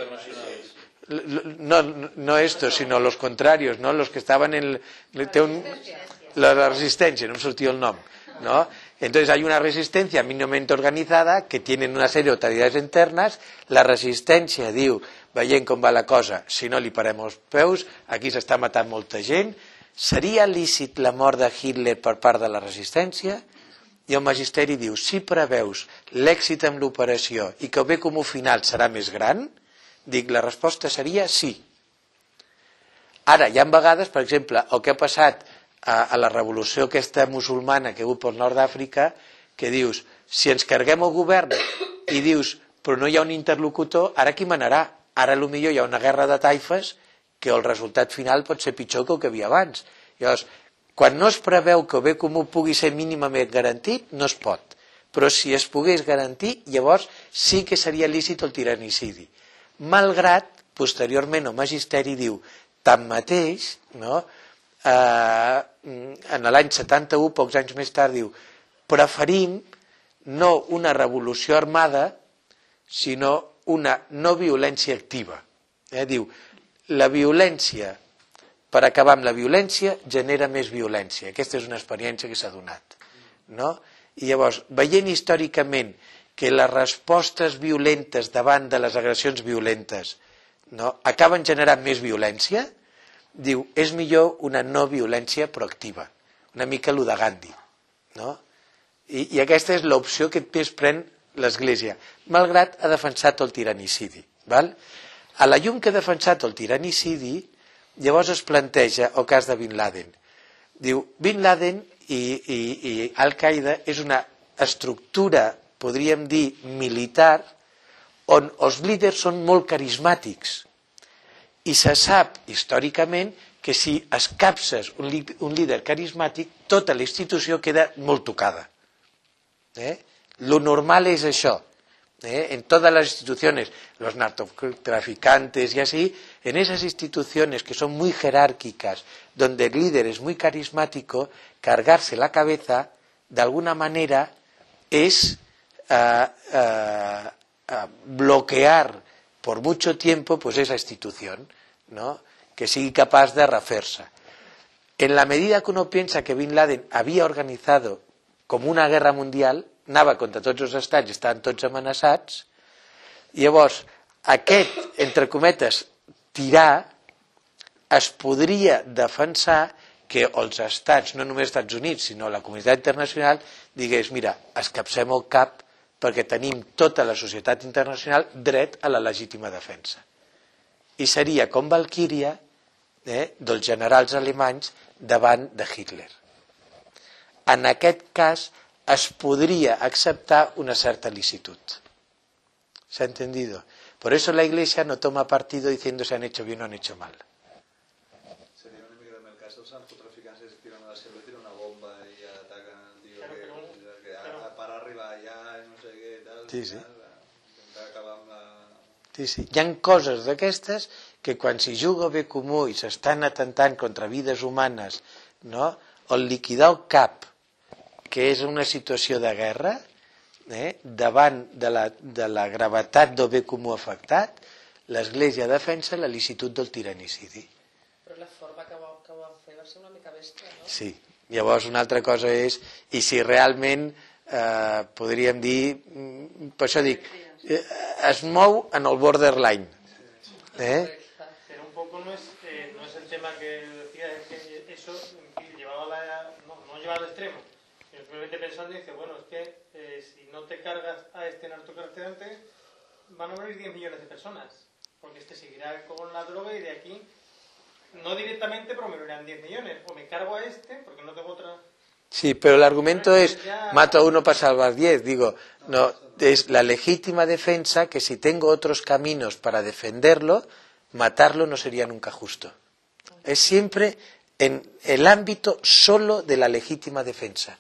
no estos, sino los contrarios, ¿no? Los que estaban en la resistencia, no me sortia el nom, ¿no? Entonces hay una resistencia mínimamente organizada que tienen una serie de autoridades internas. La resistència diu, veient com va la cosa, si no li parem els peus, aquí s'està matant molta gent. Seria lícit la mort de Hitler per part de la resistència? I el magisteri diu, si preveus l'èxit amb l'operació i que el bé comú final serà més gran, dic, la resposta seria sí. Ara, hi ha vegades, per exemple, el que ha passat a la revolució aquesta musulmana que hi ha hagut pel nord d'Àfrica, que dius, si ens carguem el govern i dius, però no hi ha un interlocutor, ara qui manarà? Ara potser hi ha una guerra de taifes que el resultat final pot ser pitjor que el que hi havia abans. Llavors, quan no es preveu que el bé comú pugui ser mínimament garantit, no es pot. Però si es pogués garantir, llavors sí que seria lícit el tiranicidi. Malgrat, posteriorment el magisteri diu, tanmateix, no? En l'any 71, pocs anys més tard, diu, preferim no una revolució armada, sinó una no violència activa. Diu, la violència, per acabar amb la violència, genera més violència. Aquesta és una experiència que s'ha donat. No? I llavors, veient històricament que les respostes violentes davant de les agressions violentes, no, acaben generant més violència, diu, és millor una no violència proactiva, una mica el de Gandhi, no? I aquesta és l'opció que es pren l'Església, malgrat ha defensat el tiranicidi. Val? A la llum que ha defensat el tiranicidi, llavors es planteja el cas de Bin Laden. Diu, Bin Laden i Al-Qaeda és una estructura, podríem dir, militar, on els líders són molt carismàtics. I se sap, històricament, que si escapces un líder carismàtic, tota la institució queda molt tocada. Lo normal es eso. En todas las instituciones, los narcotraficantes y así, en esas instituciones que son muy jerárquicas, donde el líder es muy carismático, cargarse la cabeza, de alguna manera, es bloquear por mucho tiempo pues esa institución, ¿no? Que sigui capaç de refer-se. En la medida que uno piensa que Bin Laden havia organitzado com una guerra mundial, anava contra tots els estats i estaven tots amenaçats, llavors aquest, entre cometes, tirar es podria defensar que els estats, no només els Estats Units, sinó la comunitat internacional, digués, mira, escapcem el cap perquè tenim tota la societat internacional dret a la legítima defensa. I seria com Valkyria dels generals alemanys davant de Hitler. En aquest cas es podria acceptar una certa licitud. ¿Se ha entendido? Por eso la Iglesia no toma partido diciendo si han hecho bien o han hecho mal. Seria una mica en el cas dels narcotraficants que es tiren a la selva i tiren una bomba i ataquen el tio que per arribar allà i no sé què i tal. Sí, sí. Intentar acabar amb la... Sí, sí. Hi ha coses d'aquestes que quan s'hi juga bé comú i s'estan atentant contra vides humanes, no? El liquidar el cap, que és una situació de guerra, davant de la gravetat del bé comú afectat, l'Església defensa la licitud del tiranicidi. Però la forma que van fer va ser una mica bèstia, no? Sí. Llavors una altra cosa és, i si realment podríem dir, per això dic, es mou en el borderline. Pero un poco no es el tema que decía, es que eso no lleva al extremo. Simplemente pensando y dice, bueno, es que si no te cargas a este narcotraficante, van a morir 10 millones de personas, porque este seguirá con la droga y de aquí, no directamente, pero me morirán 10 millones. O me cargo a este, porque no tengo otra... Sí, pero el argumento es, mato a uno para salvar 10. Digo, no, es la legítima defensa que si tengo otros caminos para defenderlo, matarlo no sería nunca justo. Es siempre en el ámbito solo de la legítima defensa.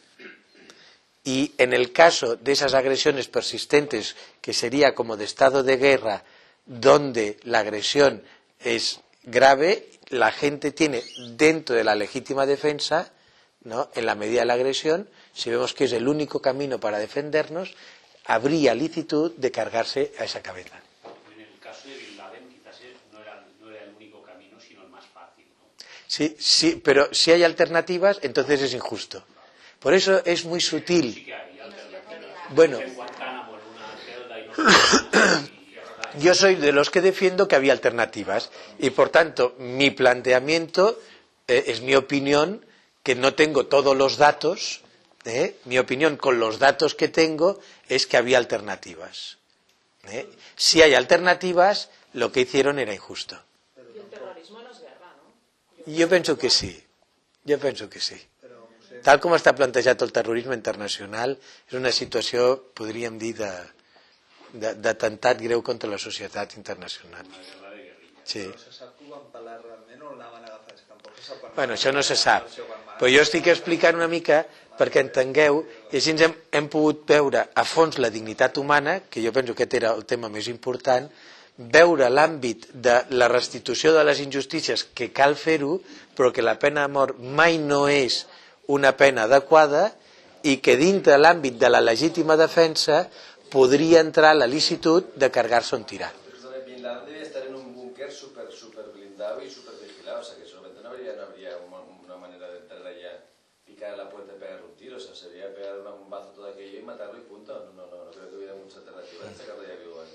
Y en el caso de esas agresiones persistentes, que sería como de estado de guerra, donde la agresión es grave, la gente tiene dentro de la legítima defensa, ¿no? En la medida de la agresión, si vemos que es el único camino para defendernos, habría licitud de cargarse a esa cabeza. En el caso de Bin Laden quizás no era el único camino, sino el más fácil, ¿no? Sí, sí, pero si hay alternativas, entonces es injusto. Por eso es muy sutil. Sí que hay alternativas. Bueno, En Guantánamo, en una celda y no... yo soy de los que defiendo que había alternativas y por tanto mi planteamiento es mi opinión, que no tengo todos los datos, mi opinión con los datos que tengo es que había alternativas. Si hay alternativas, lo que hicieron era injusto. Y el terrorismo no es guerra, ¿no? Jo penso que sí. Jo penso que sí. Tal com està plantejat el terrorisme internacional, és una situació, podríem dir, d'atemptat greu contra la societat internacional. Sí. No se sap que ho van pelar realment o l'anaven a agafar? Tampoc se sap quan... Bueno, això no se sap. Però jo estic explicant una mica perquè entengueu, i així hem pogut veure a fons la dignitat humana, que jo penso que aquest era el tema més important, veure l'àmbit de la restitució de les injustícies, que cal fer-ho, però que la pena de mort mai no és una pena adequada i que dintre l'àmbit de la legítima defensa podria entrar la licitud de cargar-se un tirà. Bin Laden debía estar en un búnker súper blindado y súper vigilado, o sea que solamente no habría una manera de entrar allá, picar a la puerta y pegarle un tiro, o sea, sería pegar un bombazo todo aquello y matarlo y punto. No creo que hubiera mucha alternativa de sacarlo ya vivo.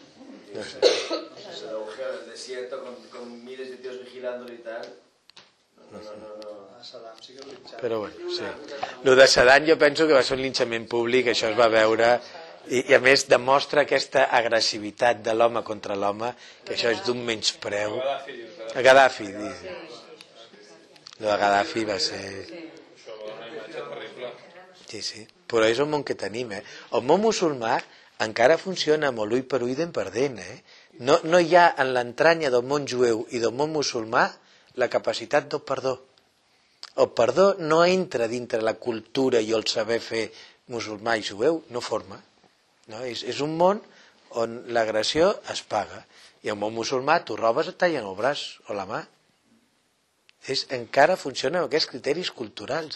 Se agujero del desierto con miles de tíos vigilándolo y tal. No. Saddam sí que Però bueno, sí. El de Saddam jo penso que va ser un linxament públic, això es va veure, i a més demostra aquesta agressivitat de l'home contra l'home, que això és d'un menyspreu. A Gaddafi. Lo de Gaddafi va ser... Això va una imatge terrible. Sí. Però és el món que tenim, El món musulmà encara funciona molt ull per ull dent per dent, No hi ha en l'entranya del món jueu i del món musulmà la capacitat del perdó. El perdó no entra dintre la cultura i el saber fer musulmà i jueu, no forma. No? És un món on l'agressió es paga. I el món musulmà, tu robes, et tallen el braç o la mà. Encara funciona amb aquests criteris culturals.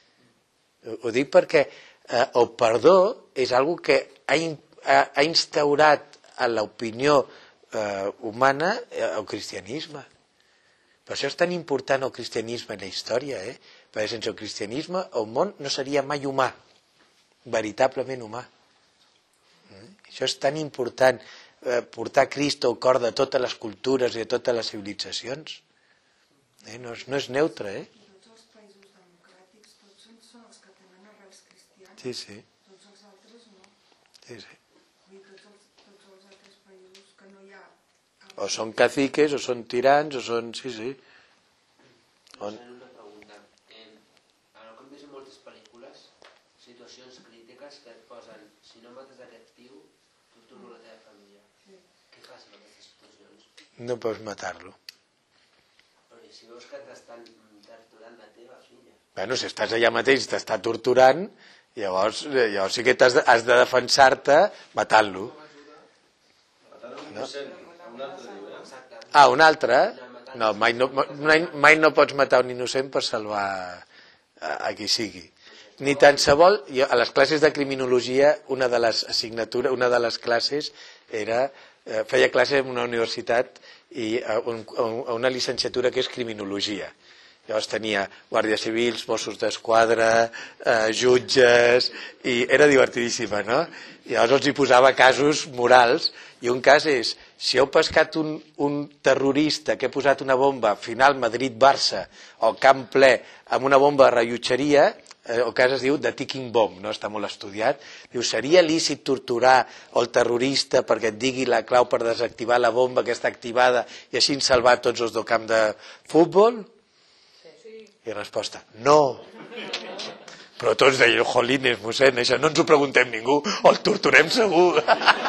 Ho dic perquè el perdó és una cosa que ha instaurat a l'opinió humana el cristianisme. Per això és tan important el cristianisme en la història, perquè sense el cristianisme el món no seria mai humà, veritablement humà. Això és tan important, portar Crist al cor de totes les cultures i de totes les civilitzacions. No és neutre, Tots els països democràtics, tots són els que tenen arrels cristianes. Sí. Tots els altres no. Sí. Tots els altres països que no hi ha... O són caciques, o són tirans, o són... Sí. Una pregunta. Ara que hem vist en moltes pel·lícules, situacions crítiques que et posen, si no mates aquest tio, tu torno a la teva família. Què fas amb aquestes situacions? No pots matar-lo. Perquè si veus que t'estan torturant la teva filla... Bueno, si estàs allà mateix i t'està torturant, llavors sí que has de defensar-te matant-lo. Matant un innocent, un altre diu, Un altre? No, mai no pots matar un innocent per salvar a qui sigui. Ni tan se vol, a les classes de criminologia, una de les classes era, feia classe en una universitat i una llicenciatura que és criminologia. Llavors tenia guàrdies civils, Mossos d'Esquadra, jutges, i era divertidíssima, no? I llavors els hi posava casos morals, i un cas és, si heu pescat un terrorista que ha posat una bomba final Madrid-Barça o Camp ple amb una bomba de rellotgeria, el cas es diu de ticking bomb, no? Està molt estudiat, diu, seria lícit torturar el terrorista perquè et digui la clau per desactivar la bomba que està activada i així salvar tots els del camp de futbol? I resposta, no. Però tots deien, jolines, mossèn, això no ens ho preguntem ningú, o el torturem segur.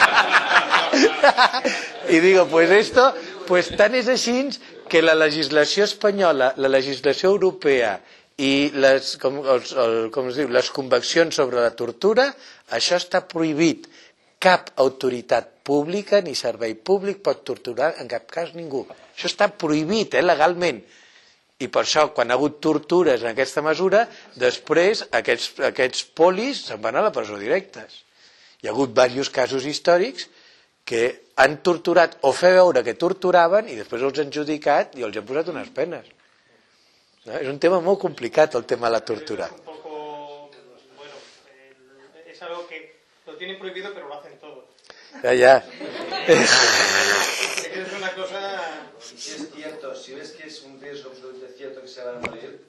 I digo, pues esto, pues tant és així que la legislació espanyola, la legislació europea i les convencions sobre la tortura, això està prohibit. Cap autoritat pública ni servei públic pot torturar en cap cas ningú. Això està prohibit, legalment. I per això, quan ha hagut tortures en aquesta mesura, després aquests polis se'n van a la presó directes. Hi ha hagut diversos casos històrics que han torturat o fer veure que torturaven i després els han judicat i els han posat unes penes. És un tema molt complicat, el tema de la tortura. Es algo que lo tienen prohibido pero lo hacen todo. Ya. Es una cosa... Si es cierto, si ves que es un riesgo absolutamente cierto que se van a morir...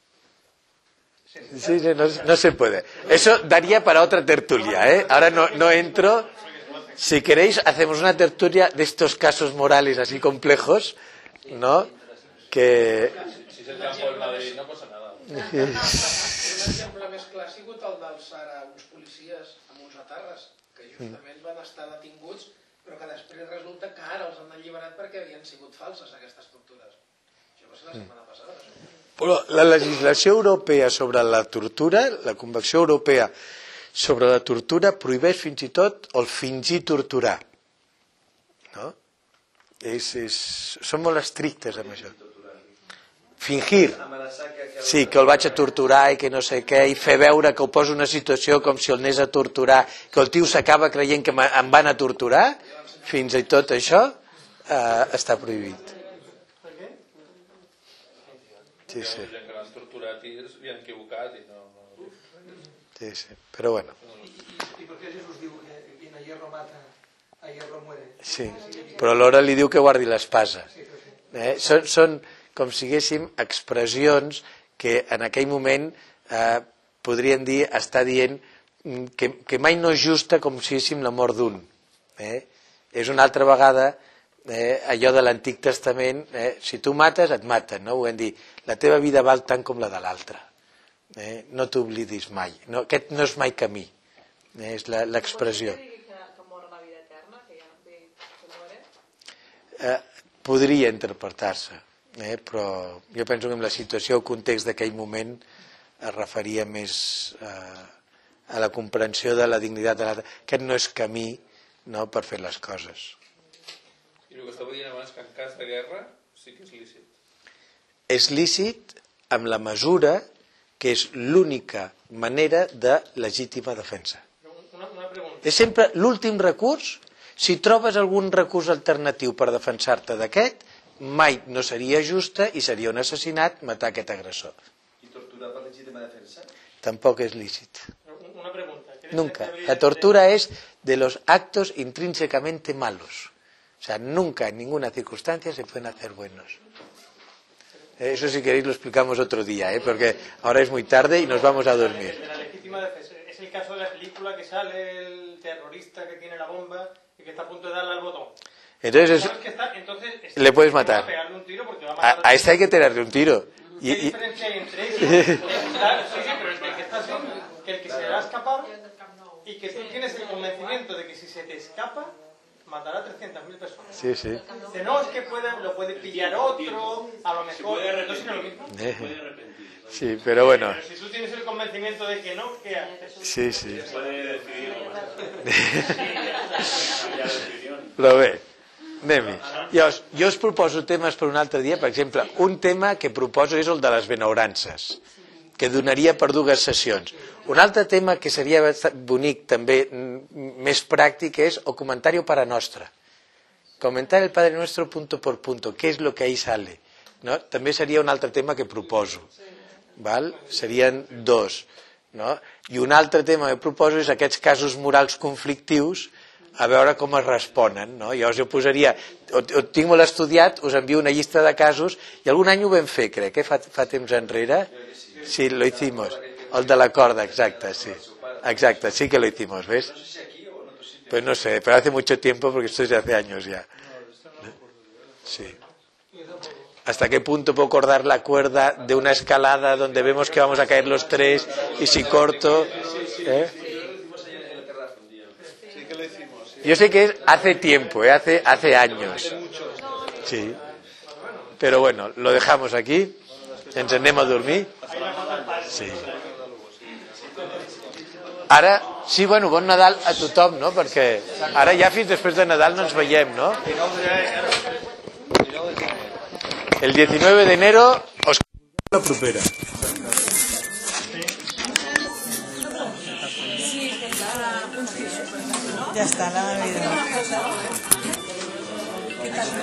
Sí, no se puede. Eso daría para otra tertulia, Ahora no entro. Si queréis, hacemos una tertulia de estos casos morales así complejos, ¿no? Que... Si se trampa el Madrid, no passa nada. L'exemple més clar ha sigut el dels ara uns policies amb uns atarres que justament van estar detinguts però que després resulta que ara els han alliberat perquè havien sigut falses aquestes tortures. Això va ser la setmana passada. Però la legislació europea sobre la tortura, la Convenció Europea sobre la tortura, prohibeix fins i tot el fingir torturar. No? Són molt estrictes amb això. Fingir. Sí, que el vaig a torturar i que no sé què, i fer veure que ho posa una situació com si el anés a torturar, que el tio s'acaba creient que em van a torturar, fins i tot això està prohibit. Sí. Que l'han torturat i han equivocat i no... Sí, però bueno. ¿Y por qué Jesús diu que quien a hierro mata, a hierro muere? Sí, però alhora li diu que guardi l'espasa. Són com si haguéssim expressions que en aquell moment podrien dir, està dient que mai no és justa com si haguéssim la mort d'un. És una altra vegada allò de l'Antic Testament, si tu mates, et maten, no? Ho hem dit, la teva vida val tant com la de l'altre. No t'oblidis mai. Aquest no és mai camí, és l'expressió. Que mor la vida eterna, que ja ve, que muere? Podria interpretar-se, però jo penso que en la situació o context d'aquell moment es referia més a la comprensió de la dignitat de l'altre. Aquest no és camí per fer les coses. I el que estava dient abans, que en cas de guerra sí que és lícit. És lícit en la mesura que és l'única manera de legítima defensa. És sempre l'últim recurs. Si trobes algun recurs alternatiu per defensar-te d'aquest, mai no seria justa i seria un assassinat matar aquest agressor. I torturar per legítima defensa? Tampoc és lícit. Una pregunta. Nunca. La tortura es de los actos intrínsecamente malos. O sea, nunca en ninguna circunstancia se pueden hacer buenos. Eso si queréis lo explicamos otro día, porque ahora es muy tarde y nos vamos a dormir. De la legítima defensa. Es el caso de la película que sale el terrorista que tiene la bomba y que está a punto de darle al botón. Entonces, le puedes matar. A este hay que tirarle un tiro. ¿Qué diferencia hay entre ellos? Sí, pero el que está haciendo, que el que se le va a escapar y que tú tienes el convencimiento de que si se te escapa matará a 300.000 personas. Sí, sí. No, es que lo puede pillar otro, a lo mejor. No es lo mismo. Sí, pero bueno. Pero si tú tienes el convencimiento de que no, ¿qué haces? Sí, sí. Puede decidir. Però bé, anem-hi. Jo us proposo temes per un altre dia. Per exemple, un tema que proposo és el de les benaurances, que donaria per 2 sessions. Un altre tema que seria bonic, també més pràctic, és el comentario para nostra. Comentar el Padre Nuestro punto por punto, què és lo que ahí sale. També seria un altre tema que proposo. Serien 2. I un altre tema que proposo és aquests casos morals conflictius, a veure com es responen. Jo us ho posaria, ho tinc molt estudiat, us envio una llista de casos, i algun any ho vam fer, crec, fa temps enrere. Sí, lo hicimos. El de la corda, exacte, sí. Exacte, sí que lo hicimos, ¿ves? Pues no sé, pero hace mucho tiempo, porque esto es de hace años ya. Sí. ¿Hasta qué punto puedo cortar la cuerda de una escalada donde vemos que vamos a caer los 3 y si corto? Yo sé que es hace tiempo, hace años. Sí. Pero bueno, lo dejamos aquí. Ens anem a dormir. Sí. Ara, sí, bueno, bon Nadal a tothom, no? Perquè ara ja fins després de Nadal no ens veiem, no? El 19 de enero os la propera. Ya está, la Navidad.